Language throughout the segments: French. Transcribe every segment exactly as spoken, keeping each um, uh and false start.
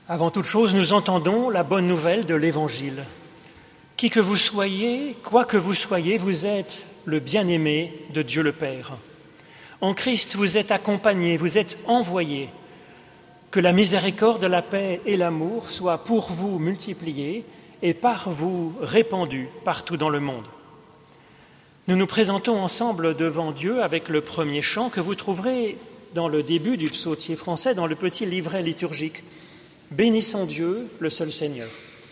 Avant toute chose, nous entendons la bonne nouvelle de l'Évangile. Qui que vous soyez, quoi que vous soyez, vous êtes le bien-aimé de Dieu le Père. En Christ, vous êtes accompagné, vous êtes envoyé. Que la miséricorde, la paix et l'amour soient pour vous multipliés et par vous répandus partout dans le monde. Nous nous présentons ensemble devant Dieu avec le premier chant que vous trouverez dans le début du psautier français, dans le petit livret liturgique. Bénissons Dieu, le seul Seigneur.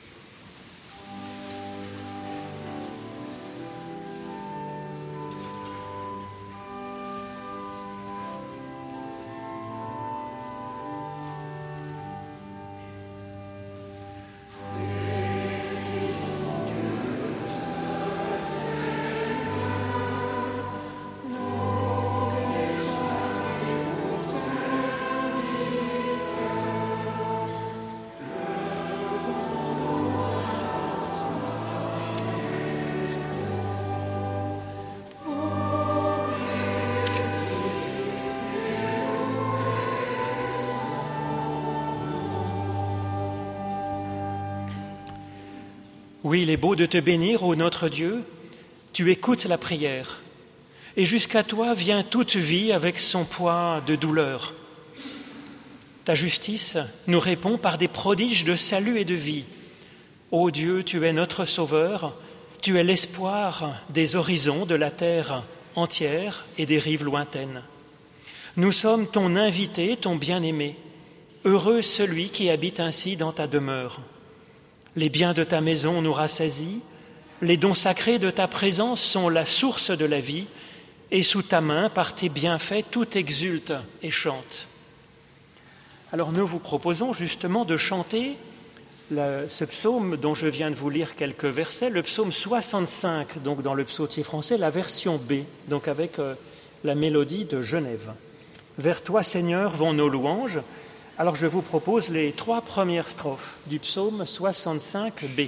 Oui, il est beau de te bénir, ô notre Dieu, tu écoutes la prière, et jusqu'à toi vient toute vie avec son poids de douleur. Ta justice nous répond par des prodiges de salut et de vie. Ô Dieu, tu es notre Sauveur, tu es l'espoir des horizons de la terre entière et des rives lointaines. Nous sommes ton invité, ton bien-aimé, heureux celui qui habite ainsi dans ta demeure. Les biens de ta maison nous rassasient, les dons sacrés de ta présence sont la source de la vie, et sous ta main, par tes bienfaits, tout exulte et chante. Alors nous vous proposons justement de chanter le, ce psaume dont je viens de vous lire quelques versets, le psaume soixante-cinq, donc dans le psautier français, la version B, donc avec euh, la mélodie de Genève. Vers toi, Seigneur, vont nos louanges. Alors je vous propose les trois premières strophes du psaume soixante-cinq B.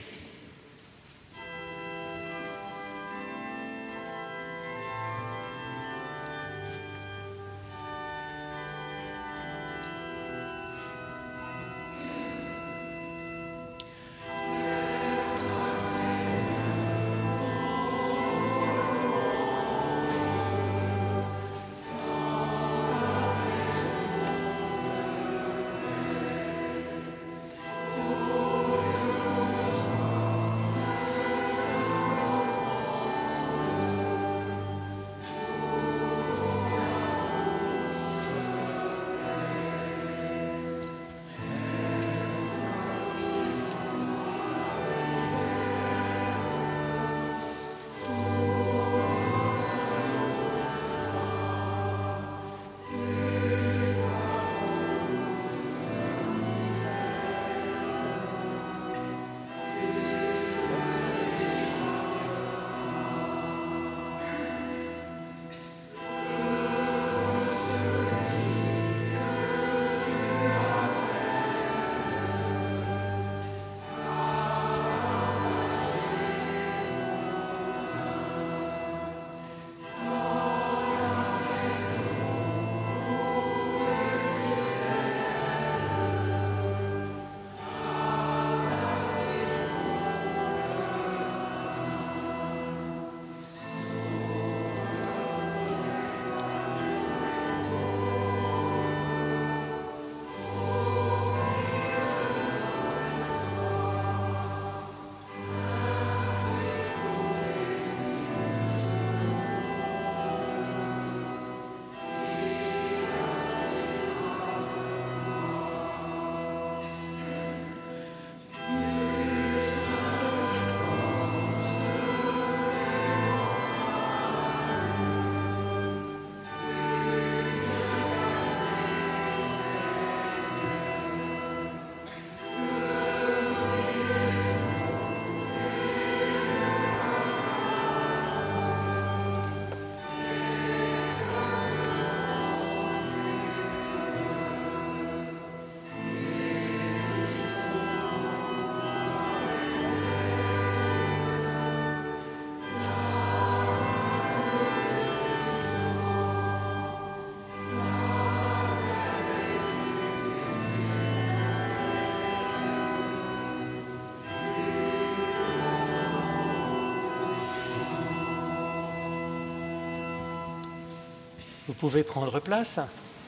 Vous pouvez prendre place.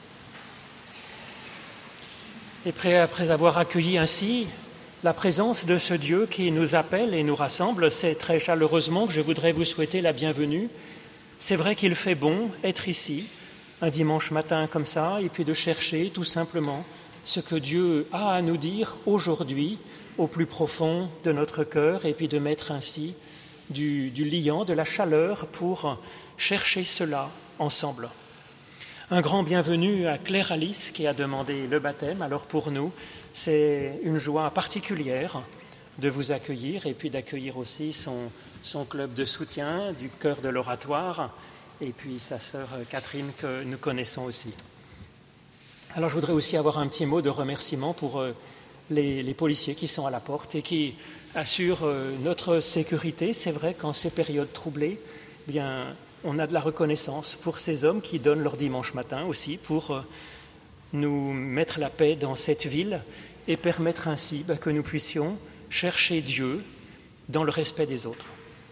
Et après avoir accueilli ainsi la présence de ce Dieu qui nous appelle et nous rassemble, c'est très chaleureusement que je voudrais vous souhaiter la bienvenue. C'est vrai qu'il fait bon être ici, un dimanche matin comme ça, et puis de chercher tout simplement ce que Dieu a à nous dire aujourd'hui au plus profond de notre cœur, et puis de mettre ainsi du, du liant, de la chaleur pour chercher cela ensemble. Un grand bienvenue à Claire Alice qui a demandé le baptême. Alors pour nous, c'est une joie particulière de vous accueillir et puis d'accueillir aussi son, son club de soutien du chœur de l'oratoire et puis sa sœur Catherine que nous connaissons aussi. Alors je voudrais aussi avoir un petit mot de remerciement pour les, les policiers qui sont à la porte et qui assurent notre sécurité. C'est vrai qu'en ces périodes troublées, eh bien, on a de la reconnaissance pour ces hommes qui donnent leur dimanche matin aussi pour nous mettre la paix dans cette ville et permettre ainsi ben, que nous puissions chercher Dieu dans le respect des autres.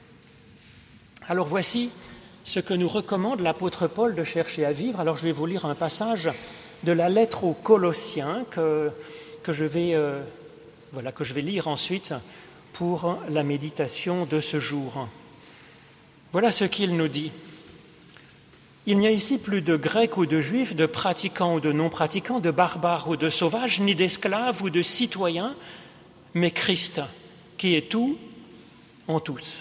Alors voici ce que nous recommande l'apôtre Paul de chercher à vivre. Alors je vais vous lire un passage de la lettre aux Colossiens que, que, je, vais, euh, voilà, que je vais lire ensuite pour la méditation de ce jour. Voilà ce qu'il nous dit. Il n'y a ici plus de Grecs ou de Juifs, de pratiquants ou de non-pratiquants, de barbares ou de sauvages, ni d'esclaves ou de citoyens, mais Christ, qui est tout en tous.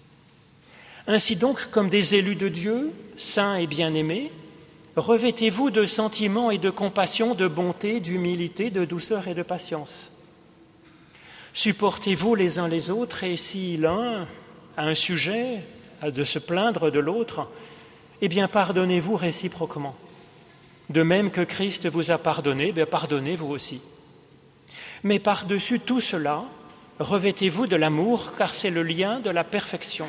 Ainsi donc, comme des élus de Dieu, saints et bien-aimés, revêtez-vous de sentiments et de compassion, de bonté, d'humilité, de douceur et de patience. Supportez-vous les uns les autres, et si l'un a un sujet de se plaindre de l'autre, eh bien pardonnez-vous réciproquement. De même que Christ vous a pardonné, eh bien pardonnez vous aussi. Mais par-dessus tout cela, revêtez-vous de l'amour, car c'est le lien de la perfection.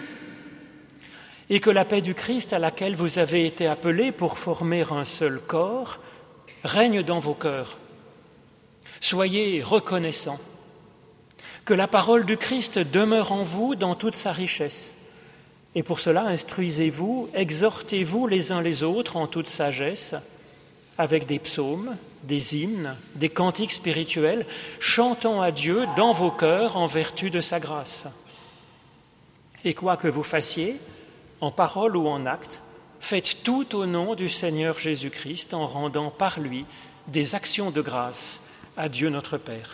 Et que la paix du Christ à laquelle vous avez été appelés pour former un seul corps règne dans vos cœurs. Soyez reconnaissants. Que la parole du Christ demeure en vous dans toute sa richesse. Et pour cela, instruisez-vous, exhortez-vous les uns les autres en toute sagesse, avec des psaumes, des hymnes, des cantiques spirituels, chantant à Dieu dans vos cœurs en vertu de sa grâce. Et quoi que vous fassiez, en parole ou en acte, faites tout au nom du Seigneur Jésus-Christ en rendant par lui des actions de grâce à Dieu notre Père.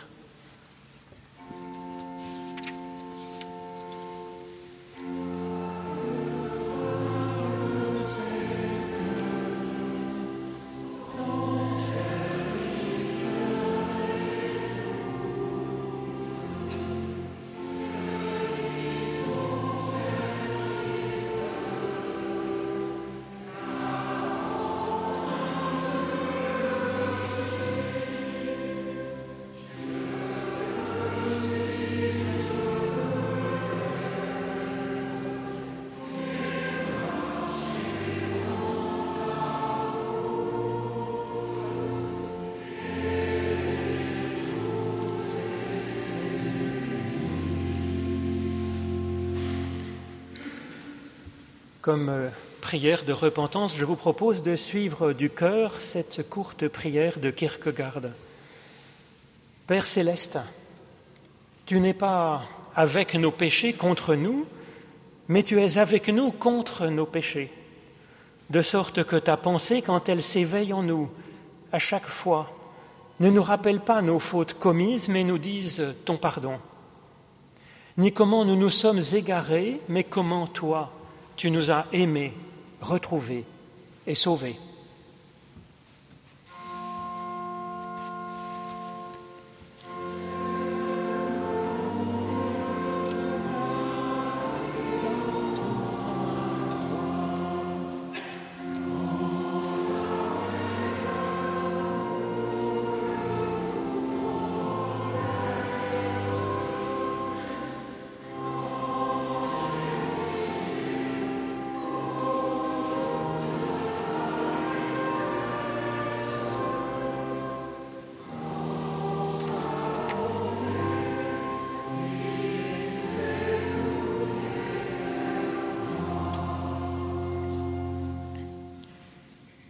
Comme prière de repentance, je vous propose de suivre du cœur cette courte prière de Kierkegaard. Père céleste, tu n'es pas avec nos péchés contre nous, mais tu es avec nous contre nos péchés, de sorte que ta pensée, quand elle s'éveille en nous, à chaque fois, ne nous rappelle pas nos fautes commises, mais nous dise ton pardon. Ni comment nous nous sommes égarés, mais comment toi, tu nous as aimés, retrouvés et sauvés.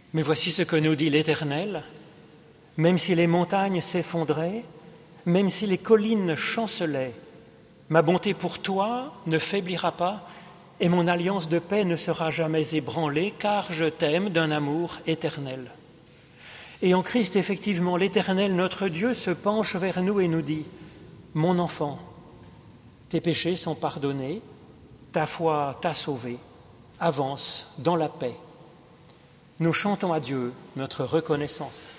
Mais voici ce que nous dit l'Éternel. Même si les montagnes s'effondraient, même si les collines chancelaient, ma bonté pour toi ne faiblira pas et mon alliance de paix ne sera jamais ébranlée, car je t'aime d'un amour éternel. Et en Christ, effectivement, l'Éternel, notre Dieu, se penche vers nous et nous dit « Mon enfant, tes péchés sont pardonnés, ta foi t'a sauvé, avance dans la paix. » Nous chantons à Dieu notre reconnaissance.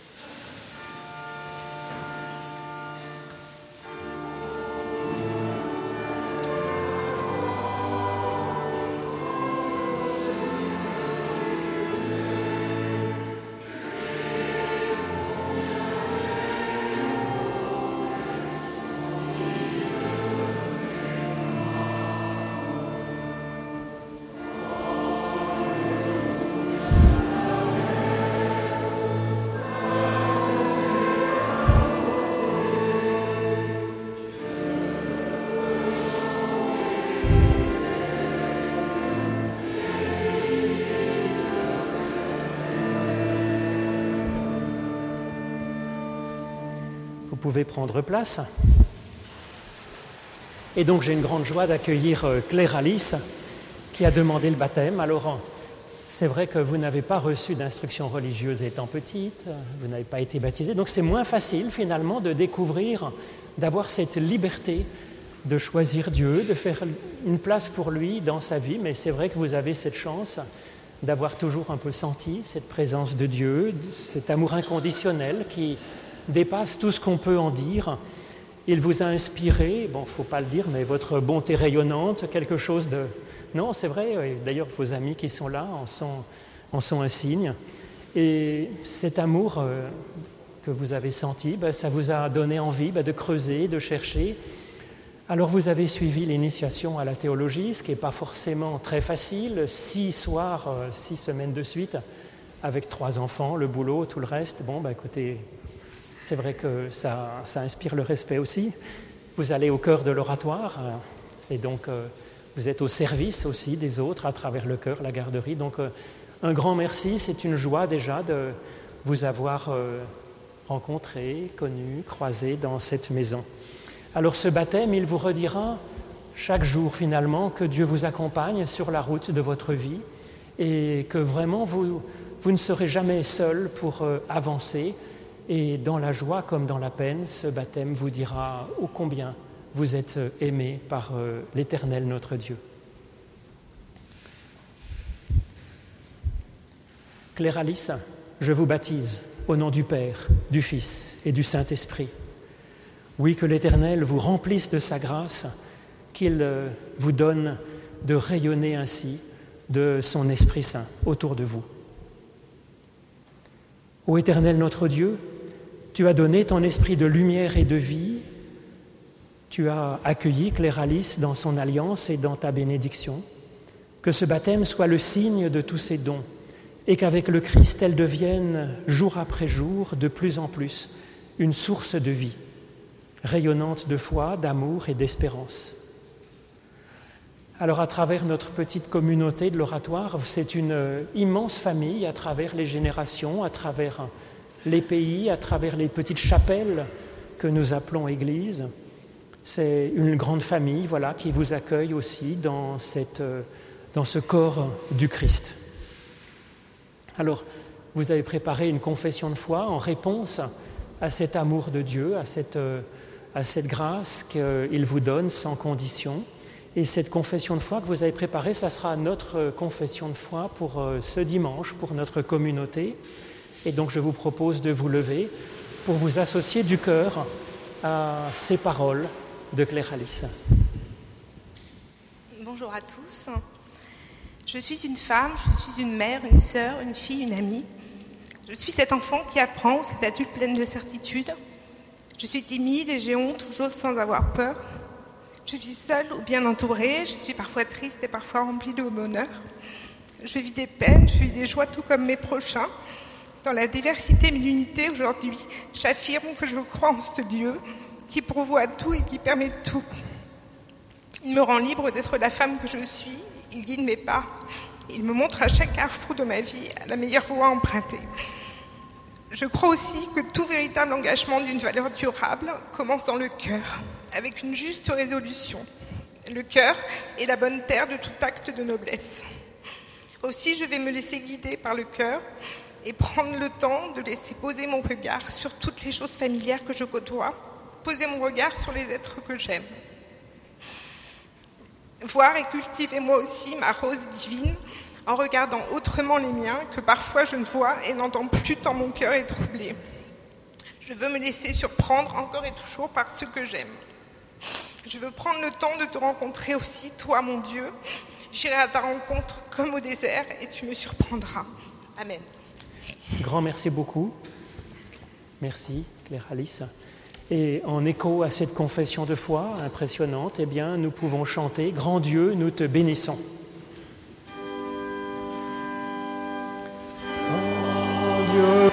Vous pouvez prendre place. Et donc j'ai une grande joie d'accueillir Claire Alice qui a demandé le baptême. Alors c'est vrai que vous n'avez pas reçu d'instruction religieuse étant petite, vous n'avez pas été baptisée, donc c'est moins facile finalement de découvrir, d'avoir cette liberté de choisir Dieu, de faire une place pour lui dans sa vie, mais c'est vrai que vous avez cette chance d'avoir toujours un peu senti cette présence de Dieu, cet amour inconditionnel qui dépasse tout ce qu'on peut en dire. Il vous a inspiré, bon, il ne faut pas le dire, mais votre bonté rayonnante, quelque chose de... Non, c'est vrai, d'ailleurs vos amis qui sont là en sont, en sont un signe. Et cet amour euh, que vous avez senti, ben, ça vous a donné envie ben, de creuser, de chercher. Alors vous avez suivi l'initiation à la théologie, ce qui n'est pas forcément très facile, six soirs, euh, six semaines de suite, avec trois enfants, le boulot, tout le reste. Bon, ben, écoutez... C'est vrai que ça, ça inspire le respect aussi. Vous allez au cœur de l'oratoire et donc euh, vous êtes au service aussi des autres à travers le chœur, la garderie. Donc euh, un grand merci, c'est une joie déjà de vous avoir euh, rencontré, connu, croisé dans cette maison. Alors ce baptême, il vous redira chaque jour finalement que Dieu vous accompagne sur la route de votre vie et que vraiment vous, vous ne serez jamais seul pour euh, avancer. Et dans la joie comme dans la peine, ce baptême vous dira ô combien vous êtes aimés par euh, l'Éternel notre Dieu. Claire Alice, je vous baptise au nom du Père, du Fils et du Saint-Esprit. Oui, que l'Éternel vous remplisse de sa grâce, qu'il euh, vous donne de rayonner ainsi de son Esprit Saint autour de vous. Ô Éternel notre Dieu, tu as donné ton esprit de lumière et de vie, tu as accueilli Claire Alice dans son alliance et dans ta bénédiction. Que ce baptême soit le signe de tous ces dons et qu'avec le Christ, elle devienne jour après jour, de plus en plus, une source de vie, rayonnante de foi, d'amour et d'espérance. Alors à travers notre petite communauté de l'oratoire, c'est une immense famille à travers les générations, à travers les pays, à travers les petites chapelles que nous appelons églises. C'est une grande famille, voilà, qui vous accueille aussi dans, cette, dans ce corps du Christ. Alors, vous avez préparé une confession de foi en réponse à cet amour de Dieu, à cette, à cette grâce qu'il vous donne sans condition. Et cette confession de foi que vous avez préparée, ça sera notre confession de foi pour ce dimanche, pour notre communauté. Et donc je vous propose de vous lever pour vous associer du cœur à ces paroles de Claire Alice. Bonjour à tous. Je suis une femme, je suis une mère, une sœur, une fille, une amie. Je suis cet enfant qui apprend, cette adulte pleine de certitude. Je suis timide et j'ai honte, j'ose sans avoir peur. Je suis seule ou bien entourée, je suis parfois triste et parfois remplie de bonheur. Je vis des peines, je vis des joies tout comme mes prochains. Dans la diversité mais l'unité, aujourd'hui, j'affirme que je crois en ce Dieu qui pourvoit tout et qui permet tout. Il me rend libre d'être la femme que je suis, il guide mes pas. Il me montre à chaque carrefour de ma vie la meilleure voie à emprunter. Je crois aussi que tout véritable engagement d'une valeur durable commence dans le cœur, avec une juste résolution. Le cœur est la bonne terre de tout acte de noblesse. Aussi, je vais me laisser guider par le cœur et prendre le temps de laisser poser mon regard sur toutes les choses familières que je côtoie, poser mon regard sur les êtres que j'aime. Voir et cultiver moi aussi ma rose divine en regardant autrement les miens que parfois je ne vois et n'entends plus tant mon cœur est troublé. Je veux me laisser surprendre encore et toujours par ce que j'aime. Je veux prendre le temps de te rencontrer aussi, toi mon Dieu. J'irai à ta rencontre comme au désert et tu me surprendras. Amen. Grand merci beaucoup. Merci Claire Alice. Et en écho à cette confession de foi impressionnante, eh bien, nous pouvons chanter « Grand Dieu, nous te bénissons ». Grand Dieu.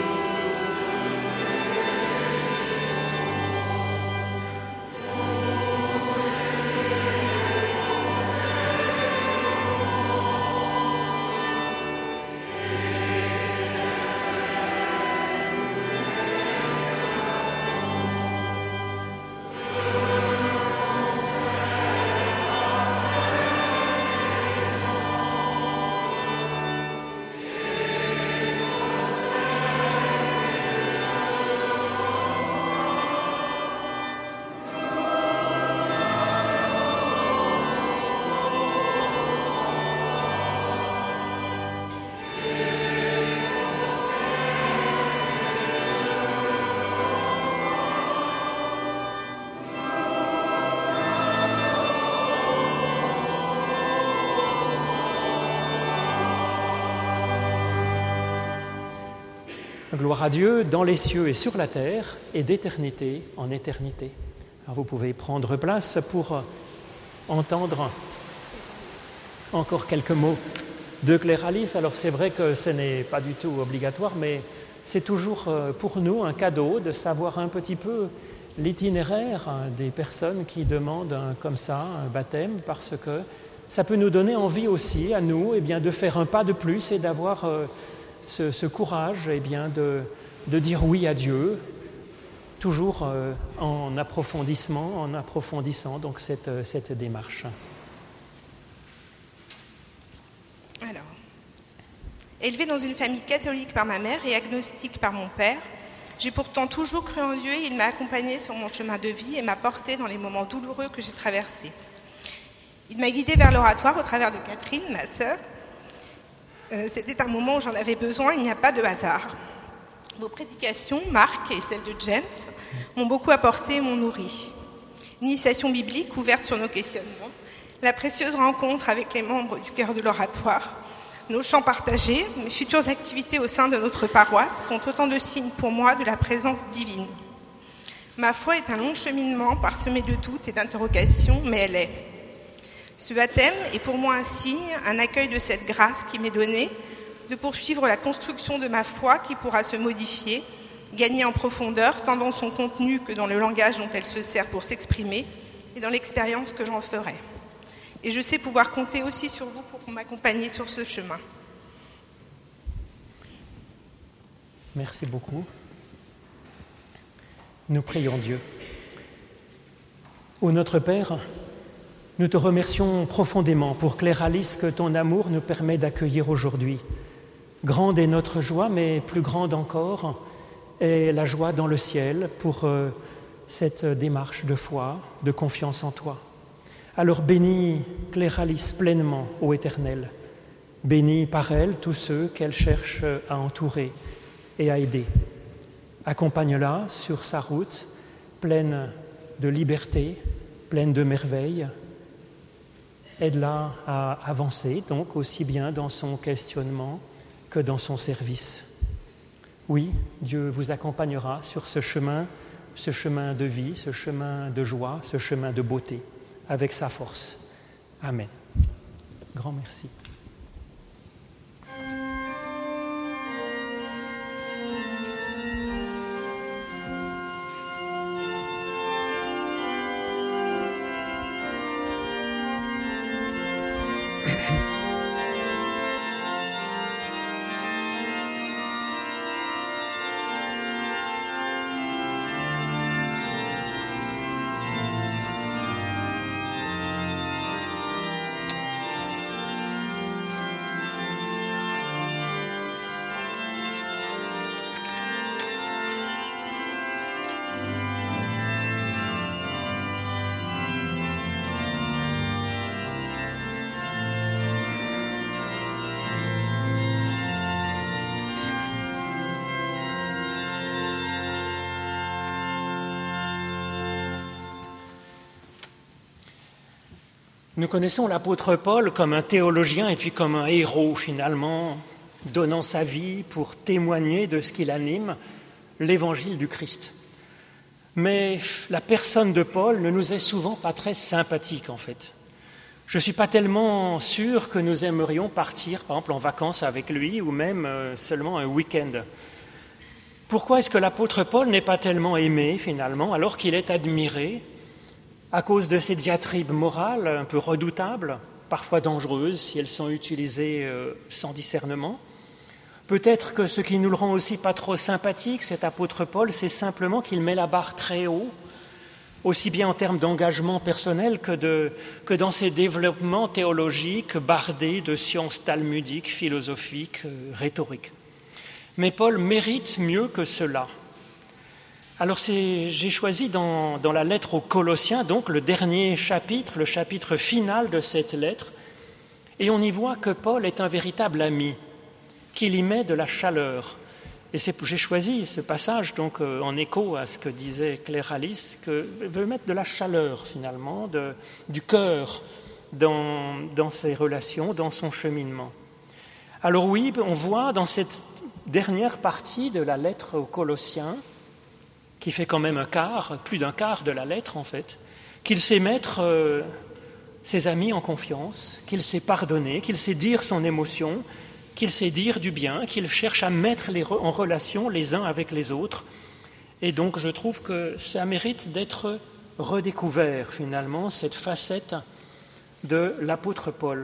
Gloire à Dieu dans les cieux et sur la terre, et d'éternité en éternité. Alors vous pouvez prendre place pour entendre encore quelques mots de Claire Alice. Alors c'est vrai que ce n'est pas du tout obligatoire, mais c'est toujours pour nous un cadeau de savoir un petit peu l'itinéraire des personnes qui demandent un, comme ça un baptême, parce que ça peut nous donner envie aussi à nous eh bien, de faire un pas de plus et d'avoir euh, ce, ce courage eh bien, de, de dire oui à Dieu, toujours euh, en approfondissement, en approfondissant donc cette, cette démarche. Alors, élevée dans une famille catholique par ma mère et agnostique par mon père, j'ai pourtant toujours cru en Dieu et il m'a accompagnée sur mon chemin de vie et m'a portée dans les moments douloureux que j'ai traversés. Il m'a guidée vers l'oratoire au travers de Catherine, ma sœur. Euh, c'était un moment où j'en avais besoin, il n'y a pas de hasard. Vos prédications, Marc et celles de James, m'ont beaucoup apporté et m'ont nourri. L'initiation biblique ouverte sur nos questionnements, la précieuse rencontre avec les membres du cœur de l'oratoire, nos chants partagés, mes futures activités au sein de notre paroisse sont autant de signes pour moi de la présence divine. Ma foi est un long cheminement parsemé de doutes et d'interrogations, mais elle est. Ce baptême est pour moi un signe, un accueil de cette grâce qui m'est donnée de poursuivre la construction de ma foi qui pourra se modifier, gagner en profondeur, tant dans son contenu que dans le langage dont elle se sert pour s'exprimer et dans l'expérience que j'en ferai. Et je sais pouvoir compter aussi sur vous pour m'accompagner sur ce chemin. Merci beaucoup. Nous prions Dieu. Ô notre Père, nous te remercions profondément pour Claire Alice que ton amour nous permet d'accueillir aujourd'hui. Grande est notre joie, mais plus grande encore est la joie dans le ciel pour euh, cette démarche de foi, de confiance en toi. Alors bénis Claire Alice pleinement, ô Éternel. Bénis par elle tous ceux qu'elle cherche à entourer et à aider. Accompagne-la sur sa route pleine de liberté, pleine de merveilles. Aide-la à avancer, donc aussi bien dans son questionnement que dans son service. Oui, Dieu vous accompagnera sur ce chemin, ce chemin de vie, ce chemin de joie, ce chemin de beauté, avec sa force. Amen. Grand merci. Nous connaissons l'apôtre Paul comme un théologien et puis comme un héros finalement, donnant sa vie pour témoigner de ce qu'il anime, l'évangile du Christ. Mais la personne de Paul ne nous est souvent pas très sympathique en fait. Je ne suis pas tellement sûr que nous aimerions partir, par exemple, en vacances avec lui ou même euh, seulement un week-end. Pourquoi est-ce que l'apôtre Paul n'est pas tellement aimé finalement, alors qu'il est admiré à cause de ses diatribes morales un peu redoutables, parfois dangereuses si elles sont utilisées euh, sans discernement? Peut-être que ce qui nous le rend aussi pas trop sympathique, cet apôtre Paul, c'est simplement qu'il met la barre très haut, aussi bien en termes d'engagement personnel que, de, que dans ses développements théologiques bardés de sciences talmudiques, philosophiques, euh, rhétoriques. Mais Paul mérite mieux que cela. Alors c'est, j'ai choisi dans, dans la lettre aux Colossiens, donc le dernier chapitre, le chapitre final de cette lettre, et on y voit que Paul est un véritable ami, qu'il y met de la chaleur. Et c'est, j'ai choisi ce passage donc euh, en écho à ce que disait Claire Alice, que veut mettre de la chaleur finalement, de, du cœur dans, dans ses relations, dans son cheminement. Alors oui, on voit dans cette dernière partie de la lettre aux Colossiens, qui fait quand même un quart, plus d'un quart de la lettre en fait, qu'il sait mettre euh, ses amis en confiance, qu'il sait pardonner, qu'il sait dire son émotion, qu'il sait dire du bien, qu'il cherche à mettre les re- en relation les uns avec les autres. Et donc je trouve que ça mérite d'être redécouvert finalement, cette facette de l'apôtre Paul.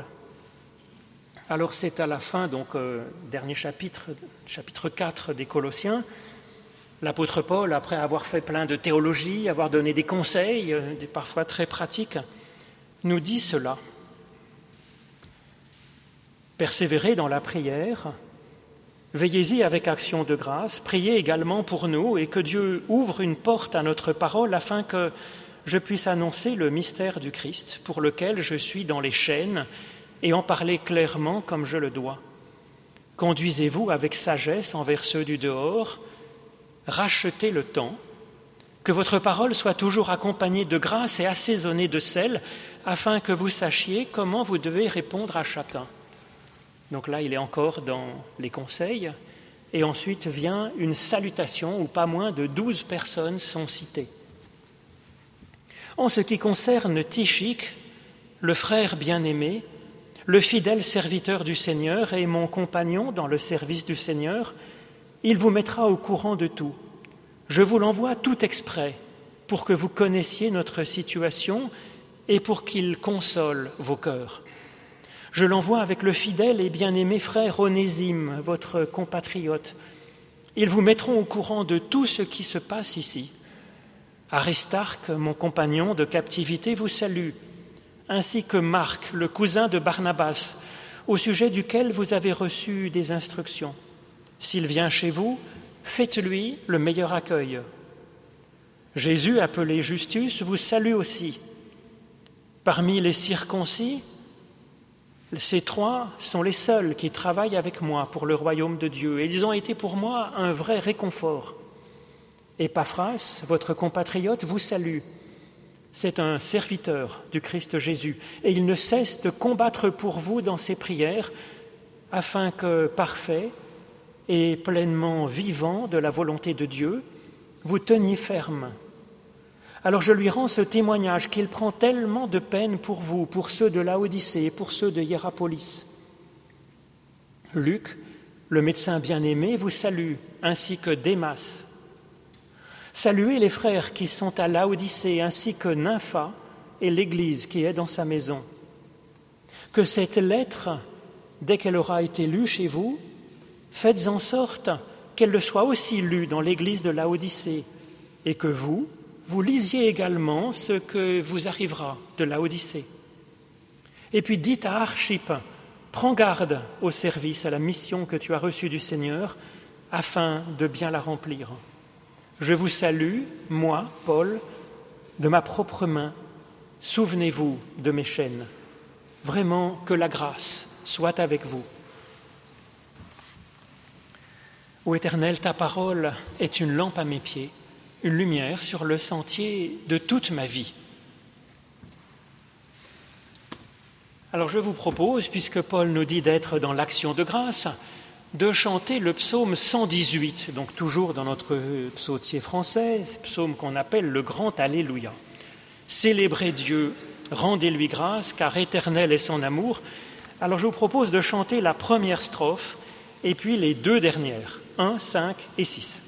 Alors c'est à la fin, donc euh, dernier chapitre, chapitre quatre des Colossiens, l'apôtre Paul, après avoir fait plein de théologie, avoir donné des conseils, euh, des parfois très pratiques, nous dit cela. Persévérez dans la prière, veillez-y avec action de grâce, priez également pour nous et que Dieu ouvre une porte à notre parole afin que je puisse annoncer le mystère du Christ pour lequel je suis dans les chaînes et en parler clairement comme je le dois. Conduisez-vous avec sagesse envers ceux du dehors, rachetez le temps, que votre parole soit toujours accompagnée de grâce et assaisonnée de sel afin que vous sachiez comment vous devez répondre à chacun. Donc là, il est encore dans les conseils. Et ensuite vient une salutation où pas moins de douze personnes sont citées. En ce qui concerne Tychik, le frère bien-aimé, le fidèle serviteur du Seigneur et mon compagnon dans le service du Seigneur, il vous mettra au courant de tout. Je vous l'envoie tout exprès pour que vous connaissiez notre situation et pour qu'il console vos cœurs. Je l'envoie avec le fidèle et bien-aimé frère Onésime, votre compatriote. Ils vous mettront au courant de tout ce qui se passe ici. Aristarque, mon compagnon de captivité, vous salue, ainsi que Marc, le cousin de Barnabas, au sujet duquel vous avez reçu des instructions. S'il vient chez vous, faites-lui le meilleur accueil. Jésus, appelé Justus, vous salue aussi. Parmi les circoncis, ces trois sont les seuls qui travaillent avec moi pour le royaume de Dieu, et ils ont été pour moi un vrai réconfort. Épaphras, votre compatriote, vous salue. C'est un serviteur du Christ Jésus, et il ne cesse de combattre pour vous dans ses prières, afin que, parfait et pleinement vivant de la volonté de Dieu, vous teniez ferme. Alors je lui rends ce témoignage qu'il prend tellement de peine pour vous, pour ceux de Laodicée et pour ceux de Hiérapolis. Luc, le médecin bien-aimé, vous salue, ainsi que Démas. Saluez les frères qui sont à Laodicée, ainsi que Nympha et l'Église qui est dans sa maison. Que cette lettre, dès qu'elle aura été lue chez vous, faites en sorte qu'elle le soit aussi lue dans l'Église de Laodicée, et que vous, vous lisiez également ce que vous arrivera de Laodicée. Et puis dites à Archippe, prends garde au service, à la mission que tu as reçue du Seigneur, afin de bien la remplir. Je vous salue, moi, Paul, de ma propre main. Souvenez-vous de mes chaînes. Vraiment que la grâce soit avec vous. Ô Éternel, ta parole est une lampe à mes pieds, une lumière sur le sentier de toute ma vie. Alors je vous propose, puisque Paul nous dit d'être dans l'action de grâce, de chanter le psaume cent dix-huit, donc toujours dans notre psautier français, ce psaume qu'on appelle le grand Alléluia. Célébrez Dieu, rendez-lui grâce, car éternel est son amour. Alors je vous propose de chanter la première strophe et puis les deux dernières, un, cinq et six.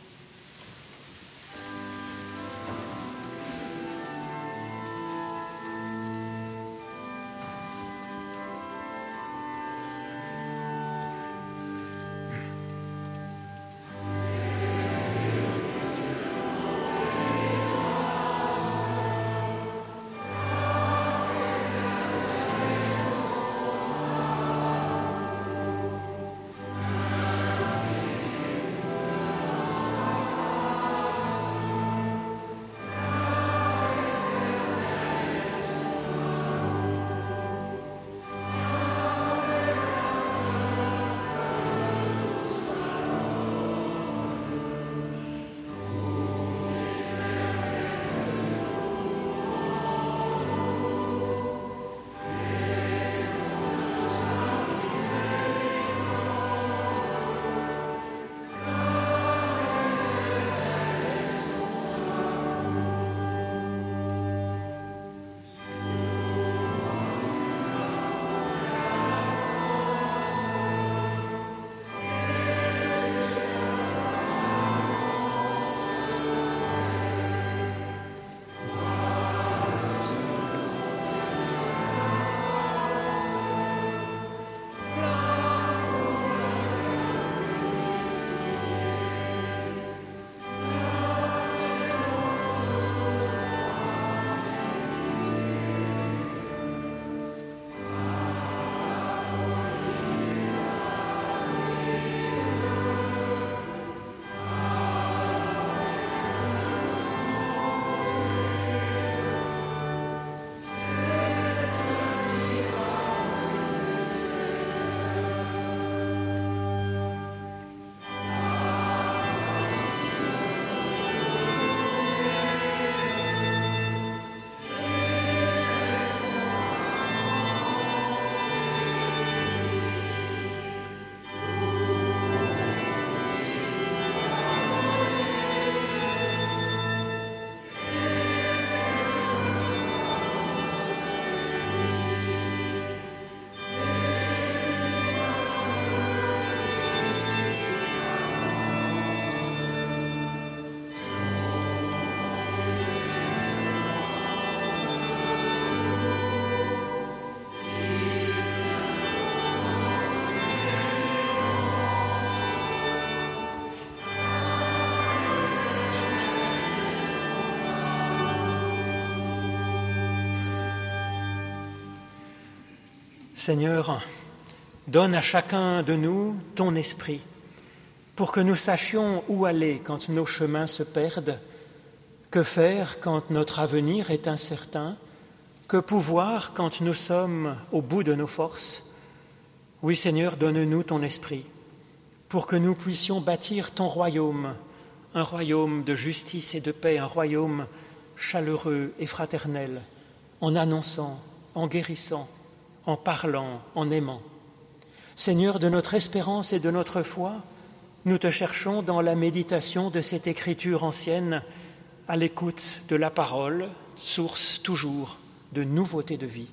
Seigneur, donne à chacun de nous ton esprit pour que nous sachions où aller quand nos chemins se perdent, que faire quand notre avenir est incertain, que pouvoir quand nous sommes au bout de nos forces. Oui, Seigneur, donne-nous ton esprit pour que nous puissions bâtir ton royaume, un royaume de justice et de paix, un royaume chaleureux et fraternel, en annonçant, en guérissant, en parlant, en aimant. Seigneur, de notre espérance et de notre foi, nous te cherchons dans la méditation de cette écriture ancienne, à l'écoute de la parole, source toujours de nouveauté de vie.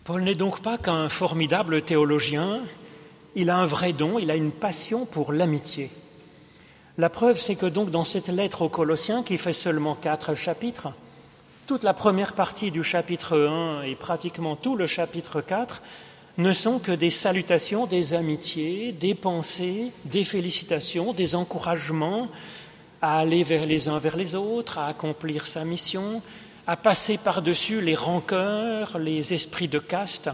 Paul n'est donc pas qu'un formidable théologien, il a un vrai don, il a une passion pour l'amitié. La preuve, c'est que donc dans cette lettre aux Colossiens, qui fait seulement quatre chapitres, toute la première partie du chapitre un et pratiquement tout le chapitre quatre ne sont que des salutations, des amitiés, des pensées, des félicitations, des encouragements à aller vers les uns vers les autres, à accomplir sa mission, à passer par-dessus les rancœurs, les esprits de caste.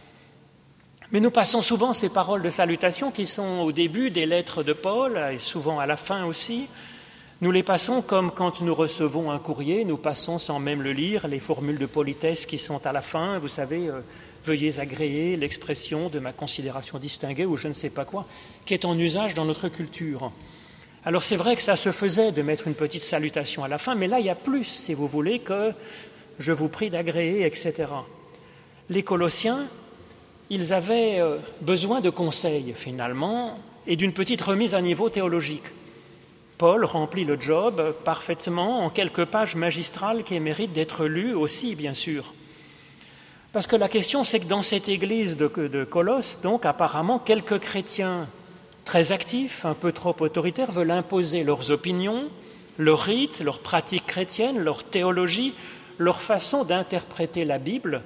Mais nous passons souvent ces paroles de salutation qui sont au début des lettres de Paul et souvent à la fin aussi. Nous les passons comme quand nous recevons un courrier, nous passons sans même le lire les formules de politesse qui sont à la fin, vous savez, euh, veuillez agréer l'expression de ma considération distinguée ou je ne sais pas quoi, qui est en usage dans notre culture. Alors c'est vrai que ça se faisait de mettre une petite salutation à la fin, mais là il y a plus, si vous voulez, que je vous prie d'agréer, et cetera. Les Colossiens, ils avaient besoin de conseils, finalement, et d'une petite remise à niveau théologique. Paul remplit le job parfaitement en quelques pages magistrales qui méritent d'être lues aussi, bien sûr. Parce que la question, c'est que dans cette église de, de Colosse, donc apparemment, quelques chrétiens très actifs, un peu trop autoritaires, veulent imposer leurs opinions, leurs rites, leurs pratiques chrétiennes, leur théologie, leur façon d'interpréter la Bible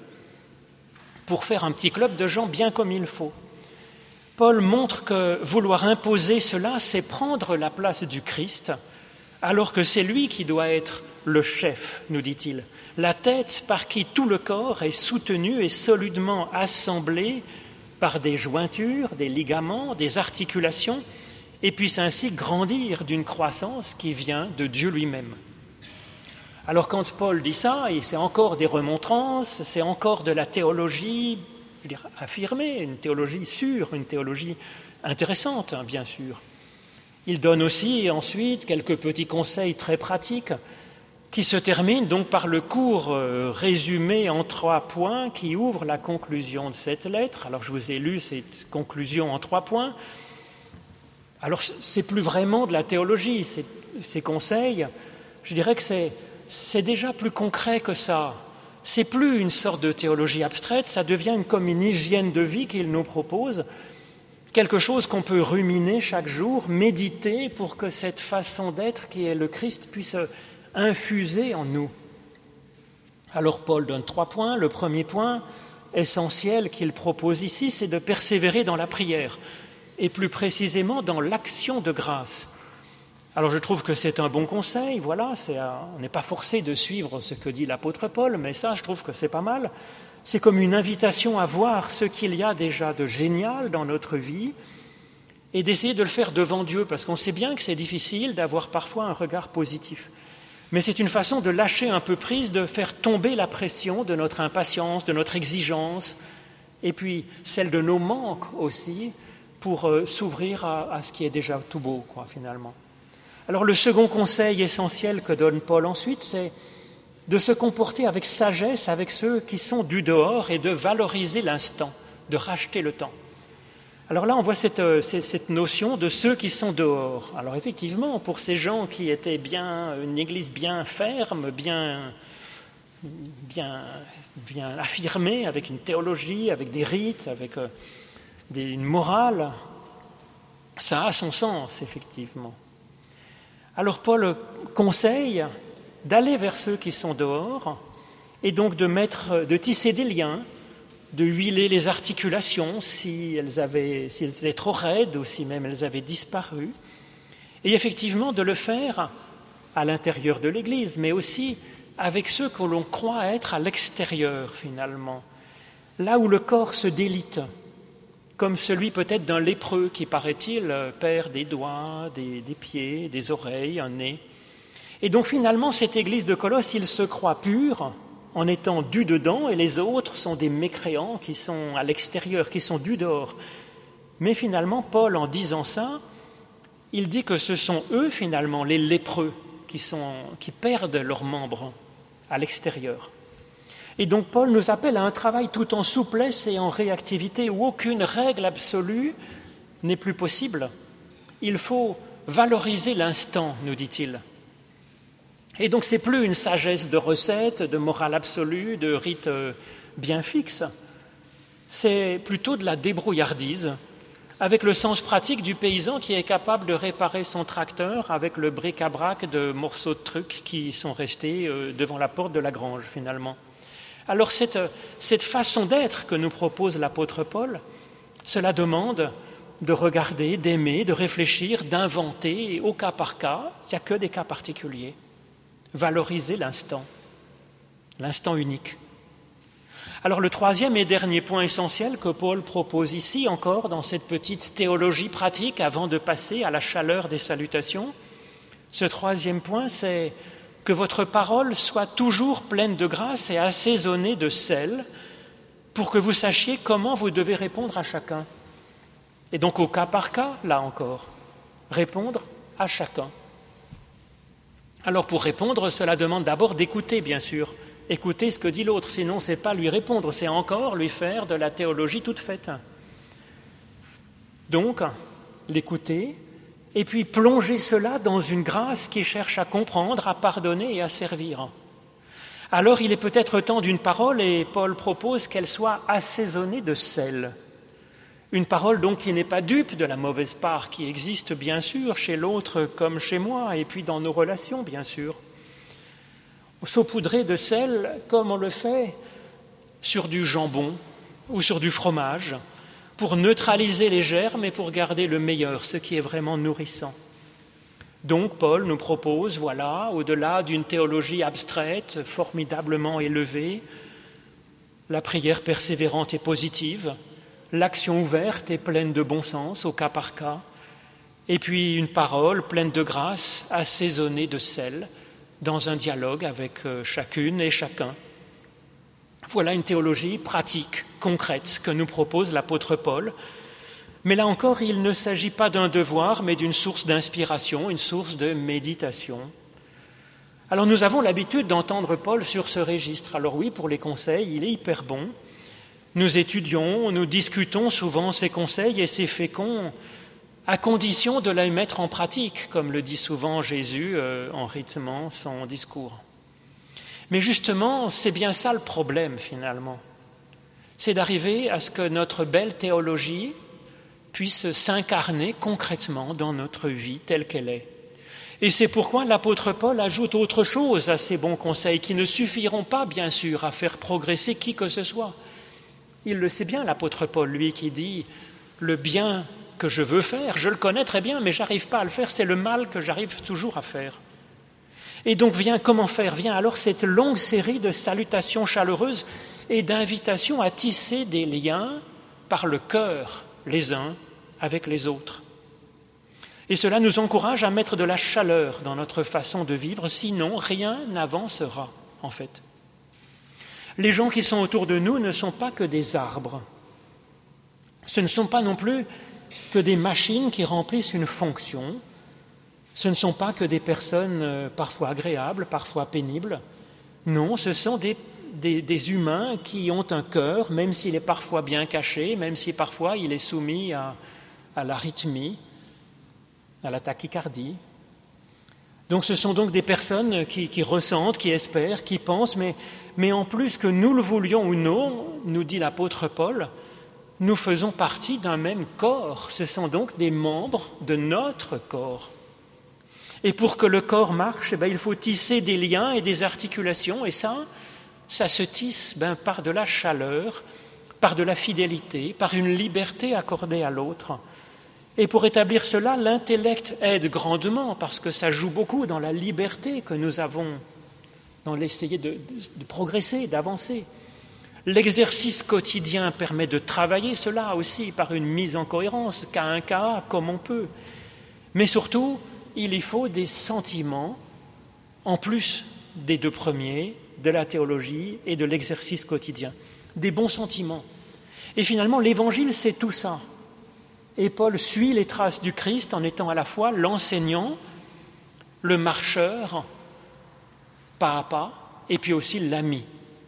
pour faire un petit club de gens bien comme il faut. Paul montre que vouloir imposer cela, c'est prendre la place du Christ, alors que c'est lui qui doit être le chef, nous dit-il, la tête par qui tout le corps est soutenu et solidement assemblé par des jointures, des ligaments, des articulations, et puisse ainsi grandir d'une croissance qui vient de Dieu lui-même. Alors quand Paul dit ça, et c'est encore des remontrances, c'est encore de la théologie, je veux dire, affirmée, une théologie sûre, une théologie intéressante, hein, bien sûr. Il donne aussi ensuite quelques petits conseils très pratiques qui se terminent donc par le court euh, résumé en trois points qui ouvre la conclusion de cette lettre. Alors je vous ai lu cette conclusion en trois points. Alors c'est plus vraiment de la théologie, ces, ces conseils, je dirais que c'est, c'est déjà plus concret que ça. C'est plus une sorte de théologie abstraite, ça devient comme une hygiène de vie qu'il nous propose, quelque chose qu'on peut ruminer chaque jour, méditer pour que cette façon d'être qui est le Christ puisse infuser en nous. Alors Paul donne trois points. Le premier point essentiel qu'il propose ici, c'est de persévérer dans la prière, et plus précisément dans l'action de grâce. Alors je trouve que c'est un bon conseil, voilà, c'est un, on n'est pas forcé de suivre ce que dit l'apôtre Paul, mais ça je trouve que c'est pas mal. C'est comme une invitation à voir ce qu'il y a déjà de génial dans notre vie et d'essayer de le faire devant Dieu, parce qu'on sait bien que c'est difficile d'avoir parfois un regard positif. Mais c'est une façon de lâcher un peu prise, de faire tomber la pression de notre impatience, de notre exigence, et puis celle de nos manques aussi, pour euh, s'ouvrir à, à ce qui est déjà tout beau, quoi, finalement. Alors le second conseil essentiel que donne Paul ensuite, c'est de se comporter avec sagesse avec ceux qui sont du dehors et de valoriser l'instant, de racheter le temps. Alors là, on voit cette, cette notion de ceux qui sont dehors. Alors effectivement, pour ces gens qui étaient bien, une église bien ferme, bien, bien, bien affirmée, avec une théologie, avec des rites, avec des, une morale, ça a son sens, effectivement. Alors Paul conseille d'aller vers ceux qui sont dehors et donc de mettre, de tisser des liens, de huiler les articulations si elles, avaient, si elles étaient trop raides ou si même elles avaient disparu, et effectivement de le faire à l'intérieur de l'Église, mais aussi avec ceux que l'on croit être à l'extérieur finalement, là où le corps se délite, comme celui peut-être d'un lépreux qui, paraît-il, perd des doigts, des, des pieds, des oreilles, un nez. Et donc finalement, cette Église de Colosse, il se croit pur, en étant du dedans, et les autres sont des mécréants qui sont à l'extérieur, qui sont du dehors. Mais finalement, Paul, en disant ça, il dit que ce sont eux, finalement, les lépreux, qui, sont, qui perdent leurs membres à l'extérieur. Et donc Paul nous appelle à un travail tout en souplesse et en réactivité, où aucune règle absolue n'est plus possible. Il faut valoriser l'instant, nous dit-il. Et donc, ce n'est plus une sagesse de recette, de morale absolue, de rite bien fixe. c'est plutôt de la débrouillardise, avec le sens pratique du paysan qui est capable de réparer son tracteur avec le bric-à-brac de morceaux de trucs qui sont restés devant la porte de la grange, finalement. Alors cette, cette façon d'être que nous propose l'apôtre Paul, cela demande de regarder, d'aimer, de réfléchir, d'inventer, et au cas par cas, il n'y a que des cas particuliers. Valoriser l'instant, l'instant unique. Alors le troisième et dernier point essentiel que Paul propose ici, encore dans cette petite théologie pratique, avant de passer à la chaleur des salutations, ce troisième point, c'est que votre parole soit toujours pleine de grâce et assaisonnée de sel, pour que vous sachiez comment vous devez répondre à chacun. Et donc au cas par cas, là encore, répondre à chacun. Alors pour répondre, cela demande d'abord d'écouter, bien sûr. Écouter ce que dit l'autre, sinon ce n'est pas lui répondre, c'est encore lui faire de la théologie toute faite. Donc, l'écouter, et puis plonger cela dans une grâce qui cherche à comprendre, à pardonner et à servir. Alors il est peut-être temps d'une parole, et Paul propose qu'elle soit assaisonnée de sel. Une parole donc qui n'est pas dupe de la mauvaise part qui existe bien sûr chez l'autre comme chez moi, et puis dans nos relations bien sûr. Saupoudrer de sel comme on le fait sur du jambon ou sur du fromage, pour neutraliser les germes et pour garder le meilleur, ce qui est vraiment nourrissant. Donc Paul nous propose, voilà, au-delà d'une théologie abstraite, formidablement élevée, la prière persévérante et positive, l'action ouverte et pleine de bon sens, au cas par cas, et puis une parole pleine de grâce, assaisonnée de sel, dans un dialogue avec chacune et chacun. Voilà une théologie pratique, concrète, que nous propose l'apôtre Paul. Mais là encore, il ne s'agit pas d'un devoir, mais d'une source d'inspiration, une source de méditation. Alors nous avons l'habitude d'entendre Paul sur ce registre. Alors oui, pour les conseils, il est hyper bon. Nous étudions, nous discutons souvent ces conseils et ces féconds, à condition de les mettre en pratique, comme le dit souvent Jésus euh, en rythmant son discours. Mais justement, c'est bien ça le problème finalement. C'est d'arriver à ce que notre belle théologie puisse s'incarner concrètement dans notre vie telle qu'elle est. Et c'est pourquoi l'apôtre Paul ajoute autre chose à ces bons conseils qui ne suffiront pas, bien sûr, à faire progresser qui que ce soit. Il le sait bien, l'apôtre Paul, lui qui dit « le bien que je veux faire, je le connais très bien, mais je n'arrive pas à le faire, c'est le mal que j'arrive toujours à faire. » Et donc vient comment faire ? Vient alors cette longue série de salutations chaleureuses et d'invitations à tisser des liens par le cœur, les uns avec les autres. Et cela nous encourage à mettre de la chaleur dans notre façon de vivre, sinon rien n'avancera en fait. Les gens qui sont autour de nous ne sont pas que des arbres. Ce ne sont pas non plus que des machines qui remplissent une fonction. Ce ne sont pas que des personnes parfois agréables, parfois pénibles. Non, ce sont des, des, des humains qui ont un cœur, même s'il est parfois bien caché, même si parfois il est soumis à, à l'arythmie, à la tachycardie. Donc ce sont donc des personnes qui, qui ressentent, qui espèrent, qui pensent, mais, mais en plus que nous le voulions ou non, nous dit l'apôtre Paul, nous faisons partie d'un même corps. Ce sont donc des membres de notre corps. Et pour que le corps marche, eh bien, il faut tisser des liens et des articulations, et ça, ça se tisse ben, par de la chaleur, par de la fidélité, par une liberté accordée à l'autre. Et pour établir cela, l'intellect aide grandement, parce que ça joue beaucoup dans la liberté que nous avons, dans l'essayer de, de progresser, d'avancer. L'exercice quotidien permet de travailler cela aussi par une mise en cohérence, cas un cas, comme on peut. Mais surtout, il y faut des sentiments, en plus des deux premiers, de la théologie et de l'exercice quotidien. Des bons sentiments. Et finalement, l'Évangile, c'est tout ça. Et Paul suit les traces du Christ en étant à la fois l'enseignant, le marcheur, pas à pas, et puis aussi l'ami.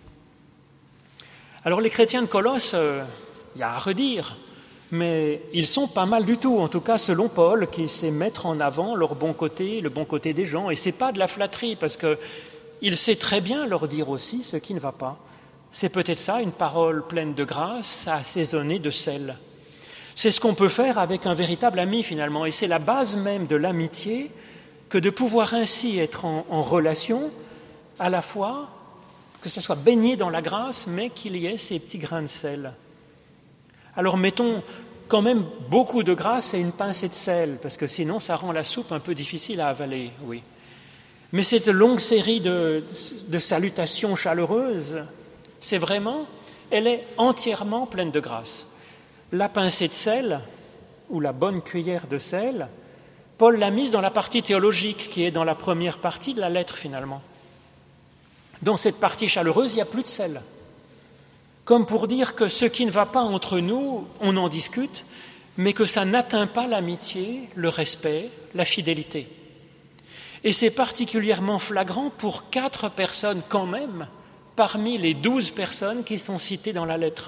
Alors les chrétiens de Colosse, il euh, y a à redire, mais ils sont pas mal du tout, en tout cas selon Paul, qui sait mettre en avant leur bon côté, le bon côté des gens. Et ce n'est pas de la flatterie, parce qu'il sait très bien leur dire aussi ce qui ne va pas. C'est peut-être ça, une parole pleine de grâce, assaisonnée de sel. C'est ce qu'on peut faire avec un véritable ami finalement, et c'est la base même de l'amitié que de pouvoir ainsi être en, en relation, à la fois que ça soit baigné dans la grâce, mais qu'il y ait ces petits grains de sel. Alors mettons quand même beaucoup de grâce et une pincée de sel, parce que sinon ça rend la soupe un peu difficile à avaler, oui. Mais cette longue série de, de salutations chaleureuses, c'est vraiment, elle est entièrement pleine de grâce. La pincée de sel, ou la bonne cuillère de sel, Paul l'a mise dans la partie théologique, qui est dans la première partie de la lettre finalement. Dans cette partie chaleureuse, il n'y a plus de sel. Comme pour dire que ce qui ne va pas entre nous, on en discute, mais que ça n'atteint pas l'amitié, le respect, la fidélité. Et c'est particulièrement flagrant pour quatre personnes quand même, parmi les douze personnes qui sont citées dans la lettre.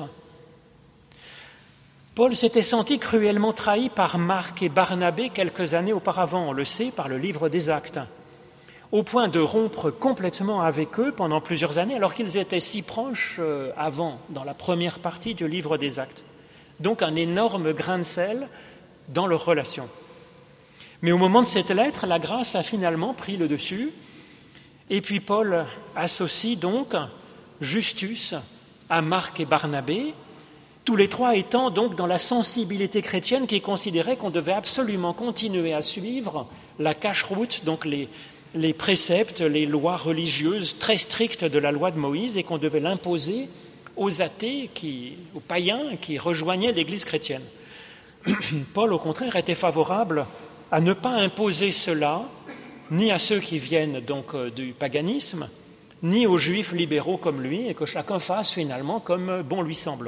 Paul s'était senti cruellement trahi par Marc et Barnabé quelques années auparavant, on le sait, par le livre des Actes, au point de rompre complètement avec eux pendant plusieurs années, alors qu'ils étaient si proches avant, dans la première partie du livre des Actes. Donc un énorme grain de sel dans leur relation. Mais au moment de cette lettre, la grâce a finalement pris le dessus, et puis Paul associe donc Justus à Marc et Barnabé, tous les trois étant donc dans la sensibilité chrétienne qui considérait qu'on devait absolument continuer à suivre la cache-route, donc les, les préceptes, les lois religieuses très strictes de la loi de Moïse, et qu'on devait l'imposer aux athées, qui, aux païens qui rejoignaient l'Église chrétienne. Paul, au contraire, était favorable à ne pas imposer cela ni à ceux qui viennent donc du paganisme, ni aux juifs libéraux comme lui, et que chacun fasse finalement comme bon lui semble.